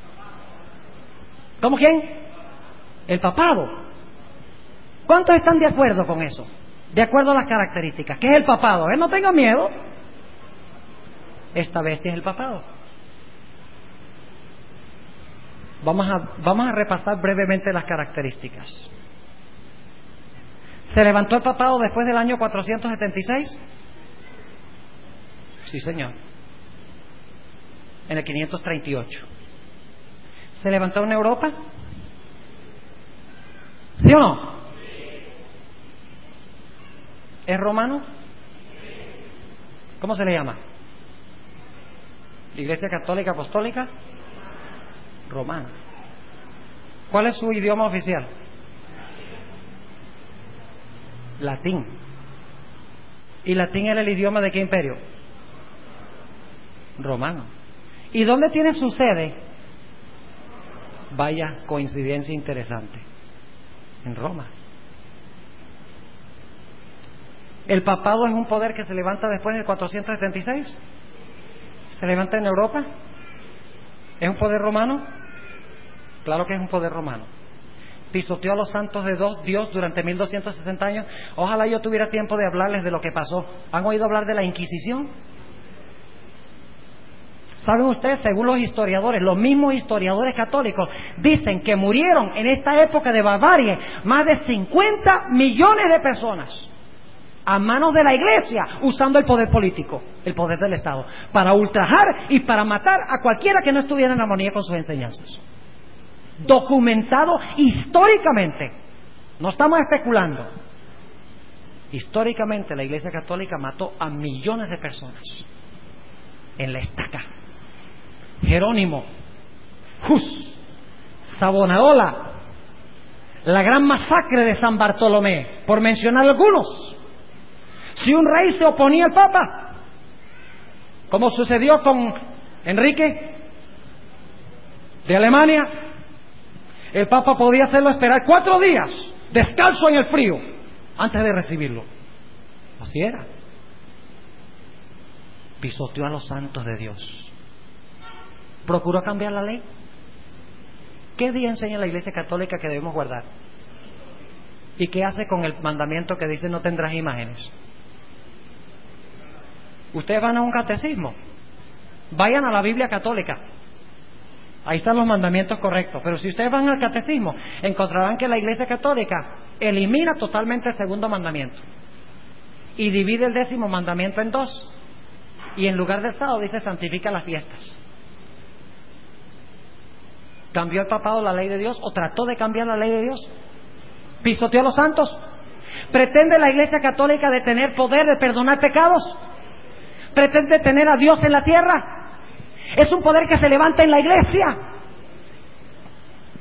¿Cómo quién? El papado. ¿Cuántos están de acuerdo con eso? De acuerdo a las características. ¿Qué es el papado? No tenga miedo. Esta bestia es el papado. Vamos a repasar brevemente las características. ¿Se levantó el papado después del año 476? Sí, señor. En el 538. ¿Se levantó en Europa? ¿Sí o no? ¿Es romano? ¿Cómo se le llama? ¿Iglesia Católica Apostólica? Romana. ¿Cuál es su idioma oficial? Latín. ¿Y latín era el idioma de qué imperio? Romano. ¿Y dónde tiene su sede? Vaya coincidencia interesante. En Roma. ¿El papado es un poder que se levanta después del 476? ¿Se levanta en Europa? ¿Es un poder romano? Claro que es un poder romano. Pisoteó a los santos de Dios durante 1260 años. Ojalá yo tuviera tiempo de hablarles de lo que pasó. ¿Han oído hablar de la Inquisición? ¿Saben ustedes? Según los historiadores, los mismos historiadores católicos dicen que murieron en esta época de barbarie más de 50 millones de personas a manos de la Iglesia, usando el poder político, el poder del Estado, para ultrajar y para matar a cualquiera que no estuviera en armonía con sus enseñanzas. Documentado históricamente. No estamos especulando. Históricamente la Iglesia Católica mató a millones de personas en la estaca. Jerónimo, Hus, Savonarola, la gran masacre de San Bartolomé, por mencionar algunos. Si un rey se oponía al Papa, como sucedió con Enrique de Alemania, el Papa podía hacerlo esperar 4 días, descalzo en el frío, antes de recibirlo. Así era. Pisoteó a los santos de Dios. ¿Procuró cambiar la ley? ¿Qué día enseña la Iglesia Católica que debemos guardar? ¿Y qué hace con el mandamiento que dice no tendrás imágenes? Ustedes van a un catecismo, vayan a la Biblia católica, ahí están los mandamientos correctos. Pero si ustedes van al catecismo, encontrarán que la Iglesia Católica elimina totalmente el segundo mandamiento y divide el 10º mandamiento en 2, y en lugar del sábado dice santifica las fiestas. ¿Cambió el papado la ley de Dios o trató de cambiar la ley de Dios? ¿Pisoteó a los santos? ¿Pretende la Iglesia Católica de tener poder de perdonar pecados? ¿Pretende tener a Dios en la tierra? Es un poder que se levanta en la Iglesia.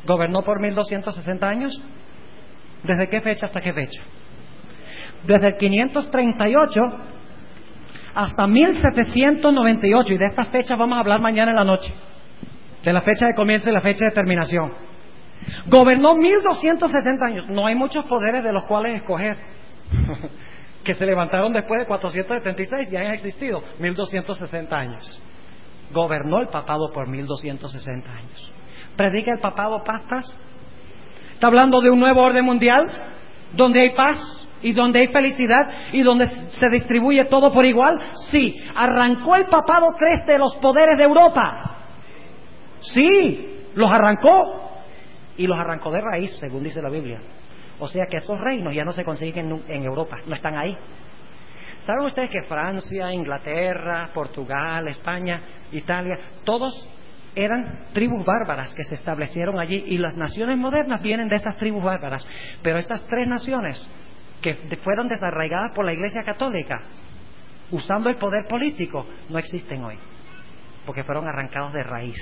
¿Gobernó por 1260 años? ¿Desde qué fecha hasta qué fecha? Desde el 538 hasta 1798, y de estas fechas vamos a hablar mañana en la noche, de la fecha de comienzo y la fecha de terminación. Gobernó 1260 años. No hay muchos poderes de los cuales escoger que se levantaron después de 476 y han existido 1260 años. Gobernó el papado por 1260 años. ¿Predica el papado paz? ¿Está hablando de un nuevo orden mundial donde hay paz y donde hay felicidad y donde se distribuye todo por igual? Sí. ¿Arrancó el papado 3 de los poderes de Europa? Sí, los arrancó. Y los arrancó de raíz, según dice la Biblia. O sea que esos reinos ya no se consiguen en Europa, no están ahí. ¿Saben ustedes que Francia, Inglaterra, Portugal, España, Italia, todos eran tribus bárbaras que se establecieron allí, y las naciones modernas vienen de esas tribus bárbaras? Pero estas 3 naciones que fueron desarraigadas por la Iglesia Católica, usando el poder político, no existen hoy, porque fueron arrancados de raíz.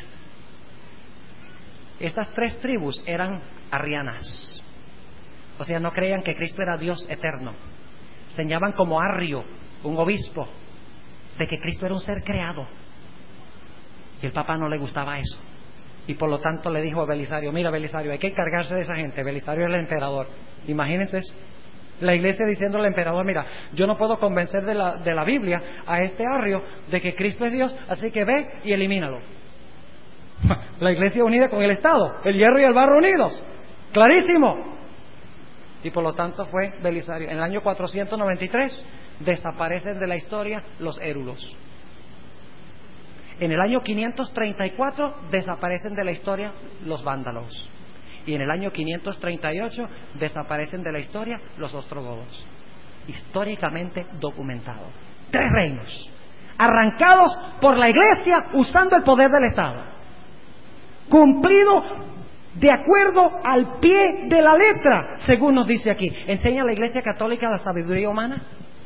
Estas 3 tribus eran arrianas, o sea, no creían que Cristo era Dios eterno. Señalaban como Arrio, un obispo, de que Cristo era un ser creado, y el Papa no le gustaba eso, y por lo tanto le dijo a Belisario: mira, Belisario, hay que encargarse de esa gente. Belisario era el emperador. Imagínense eso. La iglesia diciendo al emperador: mira, yo no puedo convencer de la Biblia a este Arrio de que Cristo es Dios, así que ve y elimínalo. La iglesia unida con el Estado, el hierro y el barro unidos, clarísimo. Y por lo tanto fue Belisario. En el año 493 desaparecen de la historia los érulos. En el año 534 desaparecen de la historia los vándalos. Y en el año 538 desaparecen de la historia los ostrogodos. Históricamente documentado. 3 reinos arrancados por la iglesia usando el poder del Estado, cumplido de acuerdo al pie de la letra, según nos dice aquí. ¿Enseña la Iglesia Católica la sabiduría humana?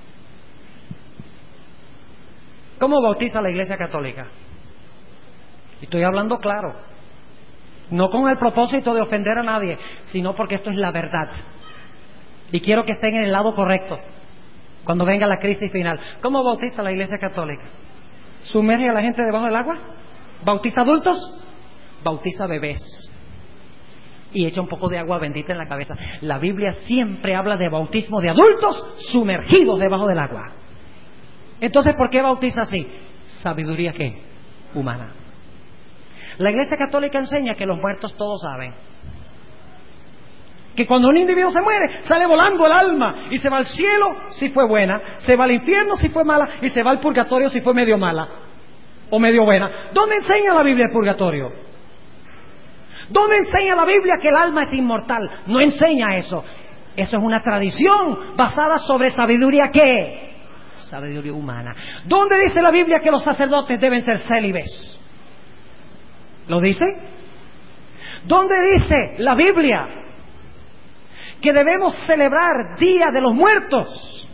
¿Cómo bautiza la Iglesia Católica? Y estoy hablando claro, no con el propósito de ofender a nadie, sino porque esto es la verdad, y quiero que estén en el lado correcto cuando venga la crisis final. ¿Cómo bautiza la Iglesia Católica? ¿Sumerge a la gente debajo del agua? ¿Bautiza adultos? Bautiza bebés y echa un poco de agua bendita en la cabeza. La Biblia siempre habla de bautismo de adultos sumergidos debajo del agua. Entonces, ¿por qué bautiza así? ¿Sabiduría qué? Humana. La Iglesia Católica enseña que los muertos todos saben, que cuando un individuo se muere, sale volando el alma y se va al cielo si fue buena, se va al infierno si fue mala, y se va al purgatorio si fue medio mala o medio buena. ¿Dónde enseña la Biblia el purgatorio? ¿Dónde enseña la Biblia que el alma es inmortal? No enseña eso. Eso es una tradición basada sobre sabiduría ¿qué? Sabiduría humana. ¿Dónde dice la Biblia que los sacerdotes deben ser célibes? ¿Lo dice? ¿Dónde dice la Biblia que debemos celebrar Día de los Muertos?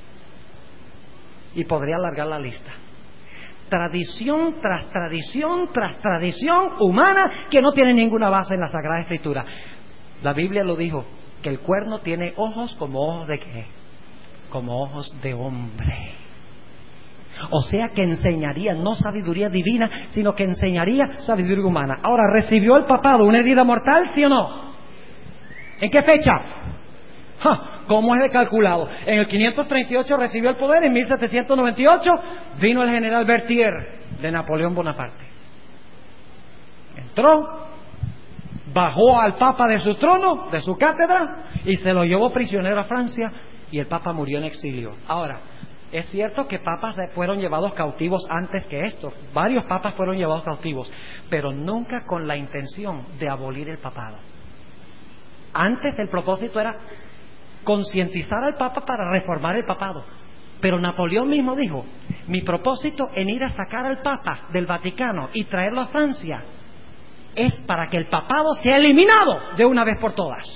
Y podría alargar la lista. Tradición tras tradición tras tradición humana que no tiene ninguna base en la Sagrada Escritura. La Biblia lo dijo, que el cuerno tiene ojos como ojos de ¿qué? Como ojos de hombre. O sea que enseñaría no sabiduría divina, sino que enseñaría sabiduría humana. Ahora, ¿recibió el papado una herida mortal, sí o no? ¿En qué fecha? ¿Cómo es de calculado? En el 538 recibió el poder, en 1798 vino el general Berthier de Napoleón Bonaparte. Entró, bajó al Papa de su trono, de su cátedra, y se lo llevó prisionero a Francia, y el Papa murió en exilio. Ahora, es cierto que papas fueron llevados cautivos antes que esto. Varios papas fueron llevados cautivos, pero nunca con la intención de abolir el papado. Antes el propósito era concientizar al Papa para reformar el papado. Pero Napoleón mismo dijo: mi propósito en ir a sacar al Papa del Vaticano y traerlo a Francia es para que el papado sea eliminado de una vez por todas.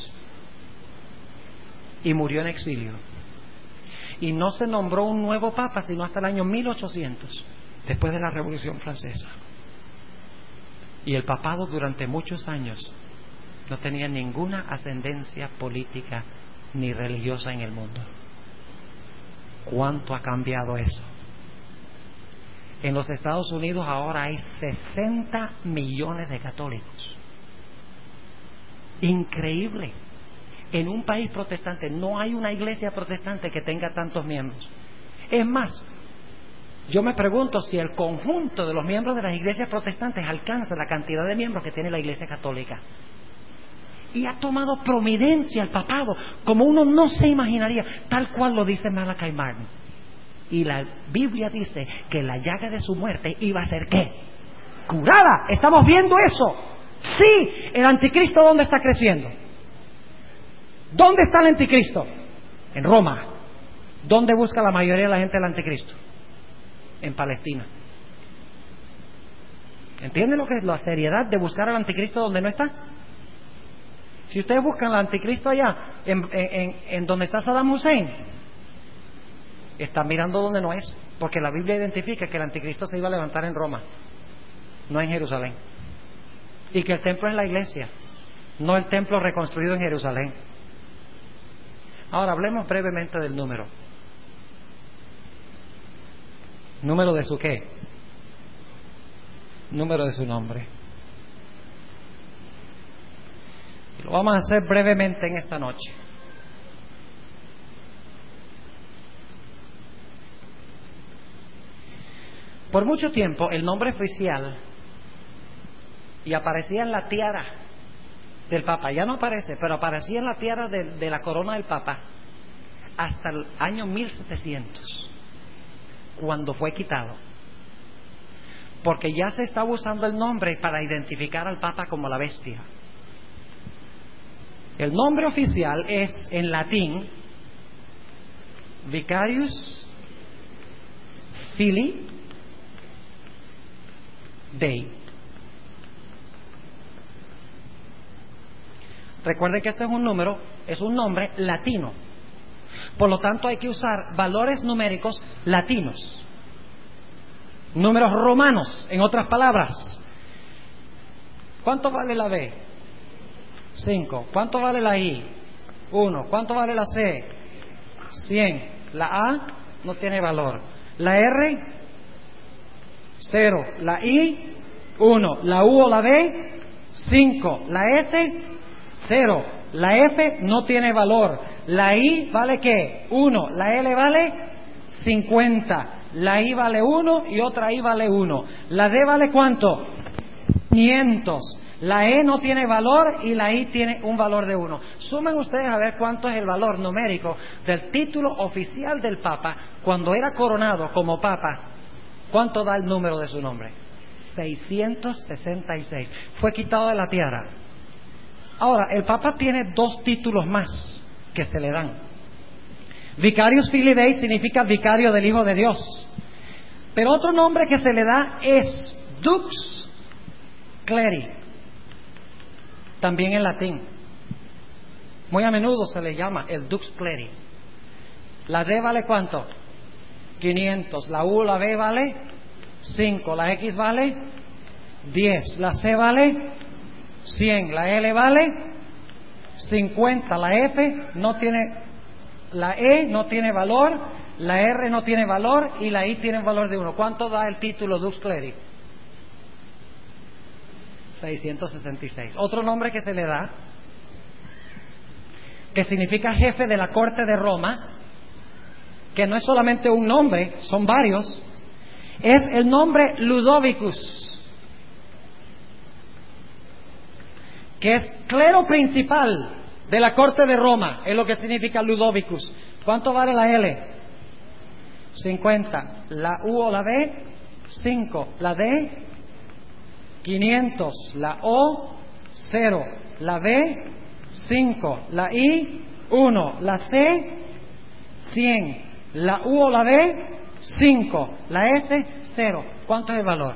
Y murió en exilio. Y no se nombró un nuevo Papa sino hasta el año 1800, después de la Revolución Francesa. Y el papado durante muchos años No tenía ninguna ascendencia política ni religiosa en el mundo. ¿Cuánto ha cambiado eso? En los Estados Unidos ahora hay 60 millones de católicos. Increíble. En un país protestante no hay una iglesia protestante que tenga tantos miembros. Es más, yo me pregunto si el conjunto de los miembros de las iglesias protestantes alcanza la cantidad de miembros que tiene la iglesia católica. Y ha tomado promidencia el papado, como uno no se imaginaría, tal cual lo dice Malachi Martin. Y la Biblia dice que la llaga de su muerte iba a ser ¿qué? Curada. Estamos viendo eso. Sí, el anticristo ¿dónde está creciendo? ¿Dónde está el anticristo? En Roma. ¿Dónde busca la mayoría de la gente el anticristo? En Palestina. ¿Entienden lo que es la seriedad de buscar al anticristo donde no está? Si ustedes buscan al anticristo allá, en donde está Saddam Hussein, están mirando donde no es, porque la Biblia identifica que el anticristo se iba a levantar en Roma, no en Jerusalén, y que el templo es la iglesia, no el templo reconstruido en Jerusalén. Ahora hablemos brevemente del número. ¿Número de su qué? Número de su nombre. Y lo vamos a hacer brevemente en esta noche. Por mucho tiempo el nombre oficial y aparecía en la tiara del Papa, ya no aparece, pero aparecía en la tiara de la corona del Papa hasta el año 1700, cuando fue quitado, porque ya se estaba usando el nombre para identificar al Papa como la bestia. El nombre oficial es en latín Vicarius Filii Dei. Recuerden que este es un número, es un nombre latino. Por lo tanto hay que usar valores numéricos latinos. Números romanos, en otras palabras. ¿Cuánto vale la B? 5. ¿Cuánto vale la I? 1. ¿Cuánto vale la C? 100. La A no tiene valor. La R, 0. La I, 1. La U o la B, 5. La S, 0. La F no tiene valor. La I vale ¿qué? 1. La L vale 50. La I vale 1 y otra I vale 1. La D vale ¿cuánto? 500. La E no tiene valor y la I tiene un valor de 1. Sumen ustedes a ver cuánto es el valor numérico del título oficial del Papa cuando era coronado como Papa. ¿Cuánto da el número de su nombre? 666. Fue quitado de la tiara. Ahora, el Papa tiene 2 títulos más que se le dan. Vicarius Filii Dei significa vicario del Hijo de Dios. Pero otro nombre que se le da es Dux Cleri, también en latín. Muy a menudo se le llama el Dux Cleri. La D vale ¿cuánto? 500. La U, la B vale 5. La X vale 10. La C vale 100. La L vale 50. La F no tiene, la E no tiene valor, la R no tiene valor y la I tiene un valor de 1. ¿Cuánto da el título Dux Cleri? 666. Otro nombre que se le da, que significa jefe de la corte de Roma, que no es solamente un nombre, son varios, es el nombre Ludovicus, que es clero principal de la corte de Roma, es lo que significa Ludovicus. ¿Cuánto vale la L? 50. La U o la B, 5. La D, 500. La O, 0. La B, 5. La I, 1. La C, 100. La U o la B, 5. La S, 0. ¿Cuánto es el valor?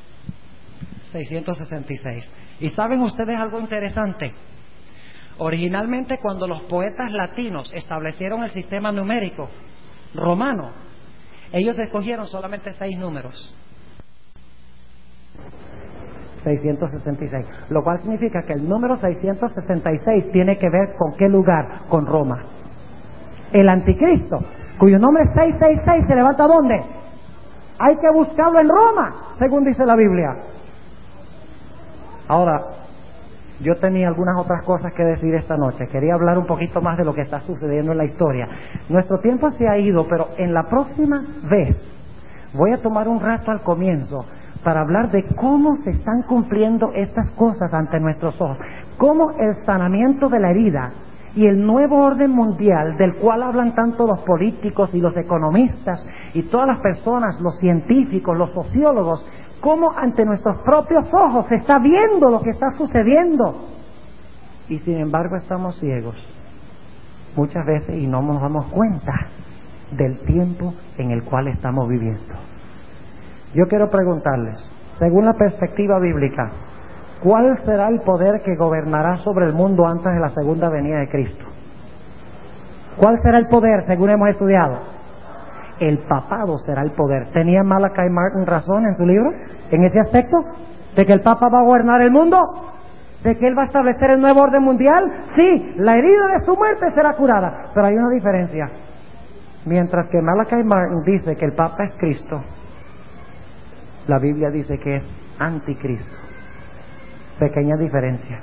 666. ¿Y saben ustedes algo interesante? Originalmente, cuando los poetas latinos establecieron el sistema numérico romano, ellos escogieron solamente 6 números. 666. Lo cual significa que el número 666 tiene que ver con qué lugar, con Roma. El anticristo, cuyo nombre es 666, ¿se levanta dónde? Hay que buscarlo en Roma, según dice la Biblia. Ahora, yo tenía algunas otras cosas que decir esta noche. Quería hablar un poquito más de lo que está sucediendo en la historia. Nuestro tiempo se ha ido, pero en la próxima vez voy a tomar un rato al comienzo para hablar de cómo se están cumpliendo estas cosas ante nuestros ojos. Cómo el sanamiento de la herida y el nuevo orden mundial, del cual hablan tanto los políticos y los economistas y todas las personas, los científicos, los sociólogos, cómo ante nuestros propios ojos se está viendo lo que está sucediendo. Y sin embargo estamos ciegos muchas veces y no nos damos cuenta del tiempo en el cual estamos viviendo. Yo quiero preguntarles, según la perspectiva bíblica, ¿cuál será el poder que gobernará sobre el mundo antes de la segunda venida de Cristo? ¿Cuál será el poder, según hemos estudiado? El papado será el poder. ¿Tenía Malachi Martin razón en su libro, en ese aspecto? ¿De que el Papa va a gobernar el mundo? ¿De que él va a establecer el nuevo orden mundial? Sí, la herida de su muerte será curada. Pero hay una diferencia. Mientras que Malachi Martin dice que el Papa es Cristo, la Biblia dice que es anticristo. Pequeña diferencia.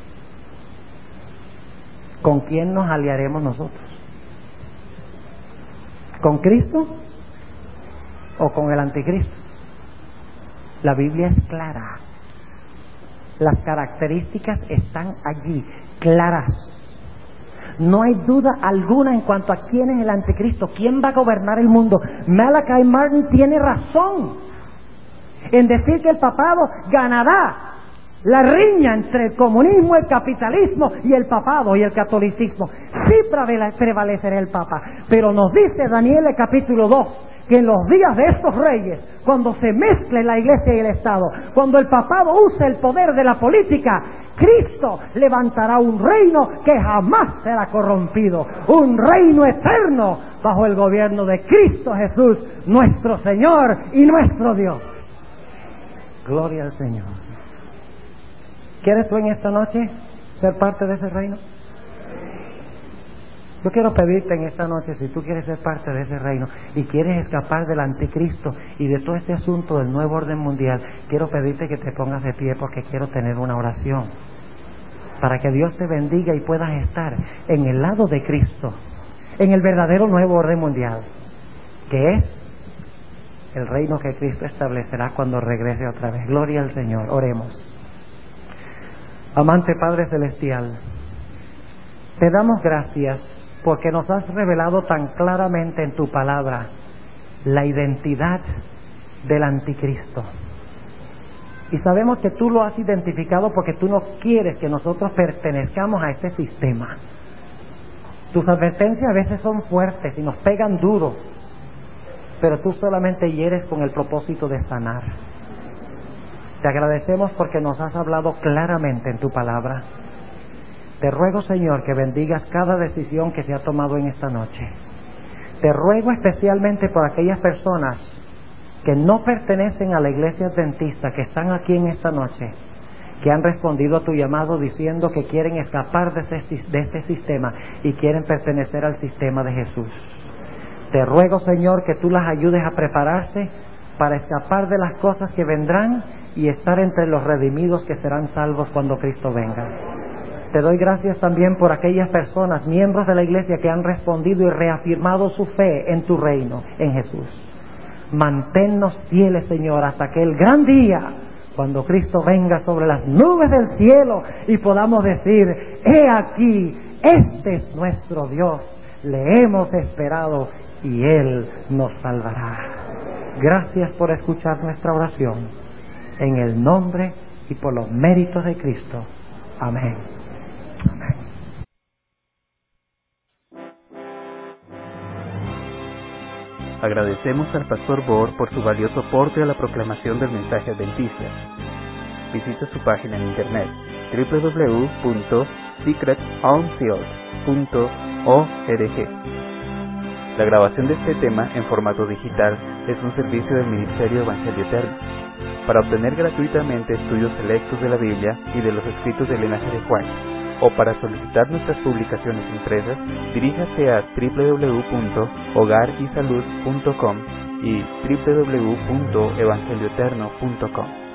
¿Con quién nos aliaremos nosotros? ¿Con Cristo o con el anticristo? La Biblia es clara. Las características están allí, claras. No hay duda alguna en cuanto a quién es el anticristo, quién va a gobernar el mundo. Malachi Martin tiene razón en decir que el papado ganará la riña entre el comunismo, el capitalismo y el papado y el catolicismo. Sí prevalecerá el papa, pero nos dice Daniel el capítulo 2 que en los días de estos reyes, cuando se mezcle la iglesia y el Estado, cuando el papado use el poder de la política, Cristo levantará un reino que jamás será corrompido, un reino eterno bajo el gobierno de Cristo Jesús, nuestro Señor y nuestro Dios. Gloria al Señor. ¿Quieres tú en esta noche ser parte de ese reino? Yo quiero pedirte en esta noche, si tú quieres ser parte de ese reino y quieres escapar del anticristo y de todo este asunto del nuevo orden mundial, quiero pedirte que te pongas de pie porque quiero tener una oración para que Dios te bendiga y puedas estar en el lado de Cristo, en el verdadero nuevo orden mundial, que es el reino que Cristo establecerá cuando regrese otra vez. Gloria al Señor. Oremos. Amante Padre Celestial, te damos gracias porque nos has revelado tan claramente en tu palabra la identidad del anticristo. Y sabemos que tú lo has identificado porque tú no quieres que nosotros pertenezcamos a este sistema. Tus advertencias a veces son fuertes y nos pegan duro, pero tú solamente hieres con el propósito de sanar. Te agradecemos porque nos has hablado claramente en tu palabra. Te ruego, Señor, que bendigas cada decisión que se ha tomado en esta noche. Te ruego especialmente por aquellas personas que no pertenecen a la iglesia adventista, que están aquí en esta noche, que han respondido a tu llamado diciendo que quieren escapar de este sistema y quieren pertenecer al sistema de Jesús. Te ruego, Señor, que tú las ayudes a prepararse para escapar de las cosas que vendrán y estar entre los redimidos que serán salvos cuando Cristo venga. Te doy gracias también por aquellas personas, miembros de la iglesia, que han respondido y reafirmado su fe en tu reino, en Jesús. Manténnos fieles, Señor, hasta aquel gran día, cuando Cristo venga sobre las nubes del cielo y podamos decir: he aquí, este es nuestro Dios, le hemos esperado y Él nos salvará. Gracias por escuchar nuestra oración, en el nombre y por los méritos de Cristo. Amén. Amén. Agradecemos al Pastor Bohr por su valioso aporte a la proclamación del mensaje adventista. Visite su página en internet www.secretonfield.org. La grabación de este tema en formato digital es un servicio del Ministerio Evangelio Eterno. Para obtener gratuitamente estudios selectos de la Biblia y de los escritos del linaje de Juan, o para solicitar nuestras publicaciones impresas, diríjase a www.hogarysalud.com y www.evangelioeterno.com.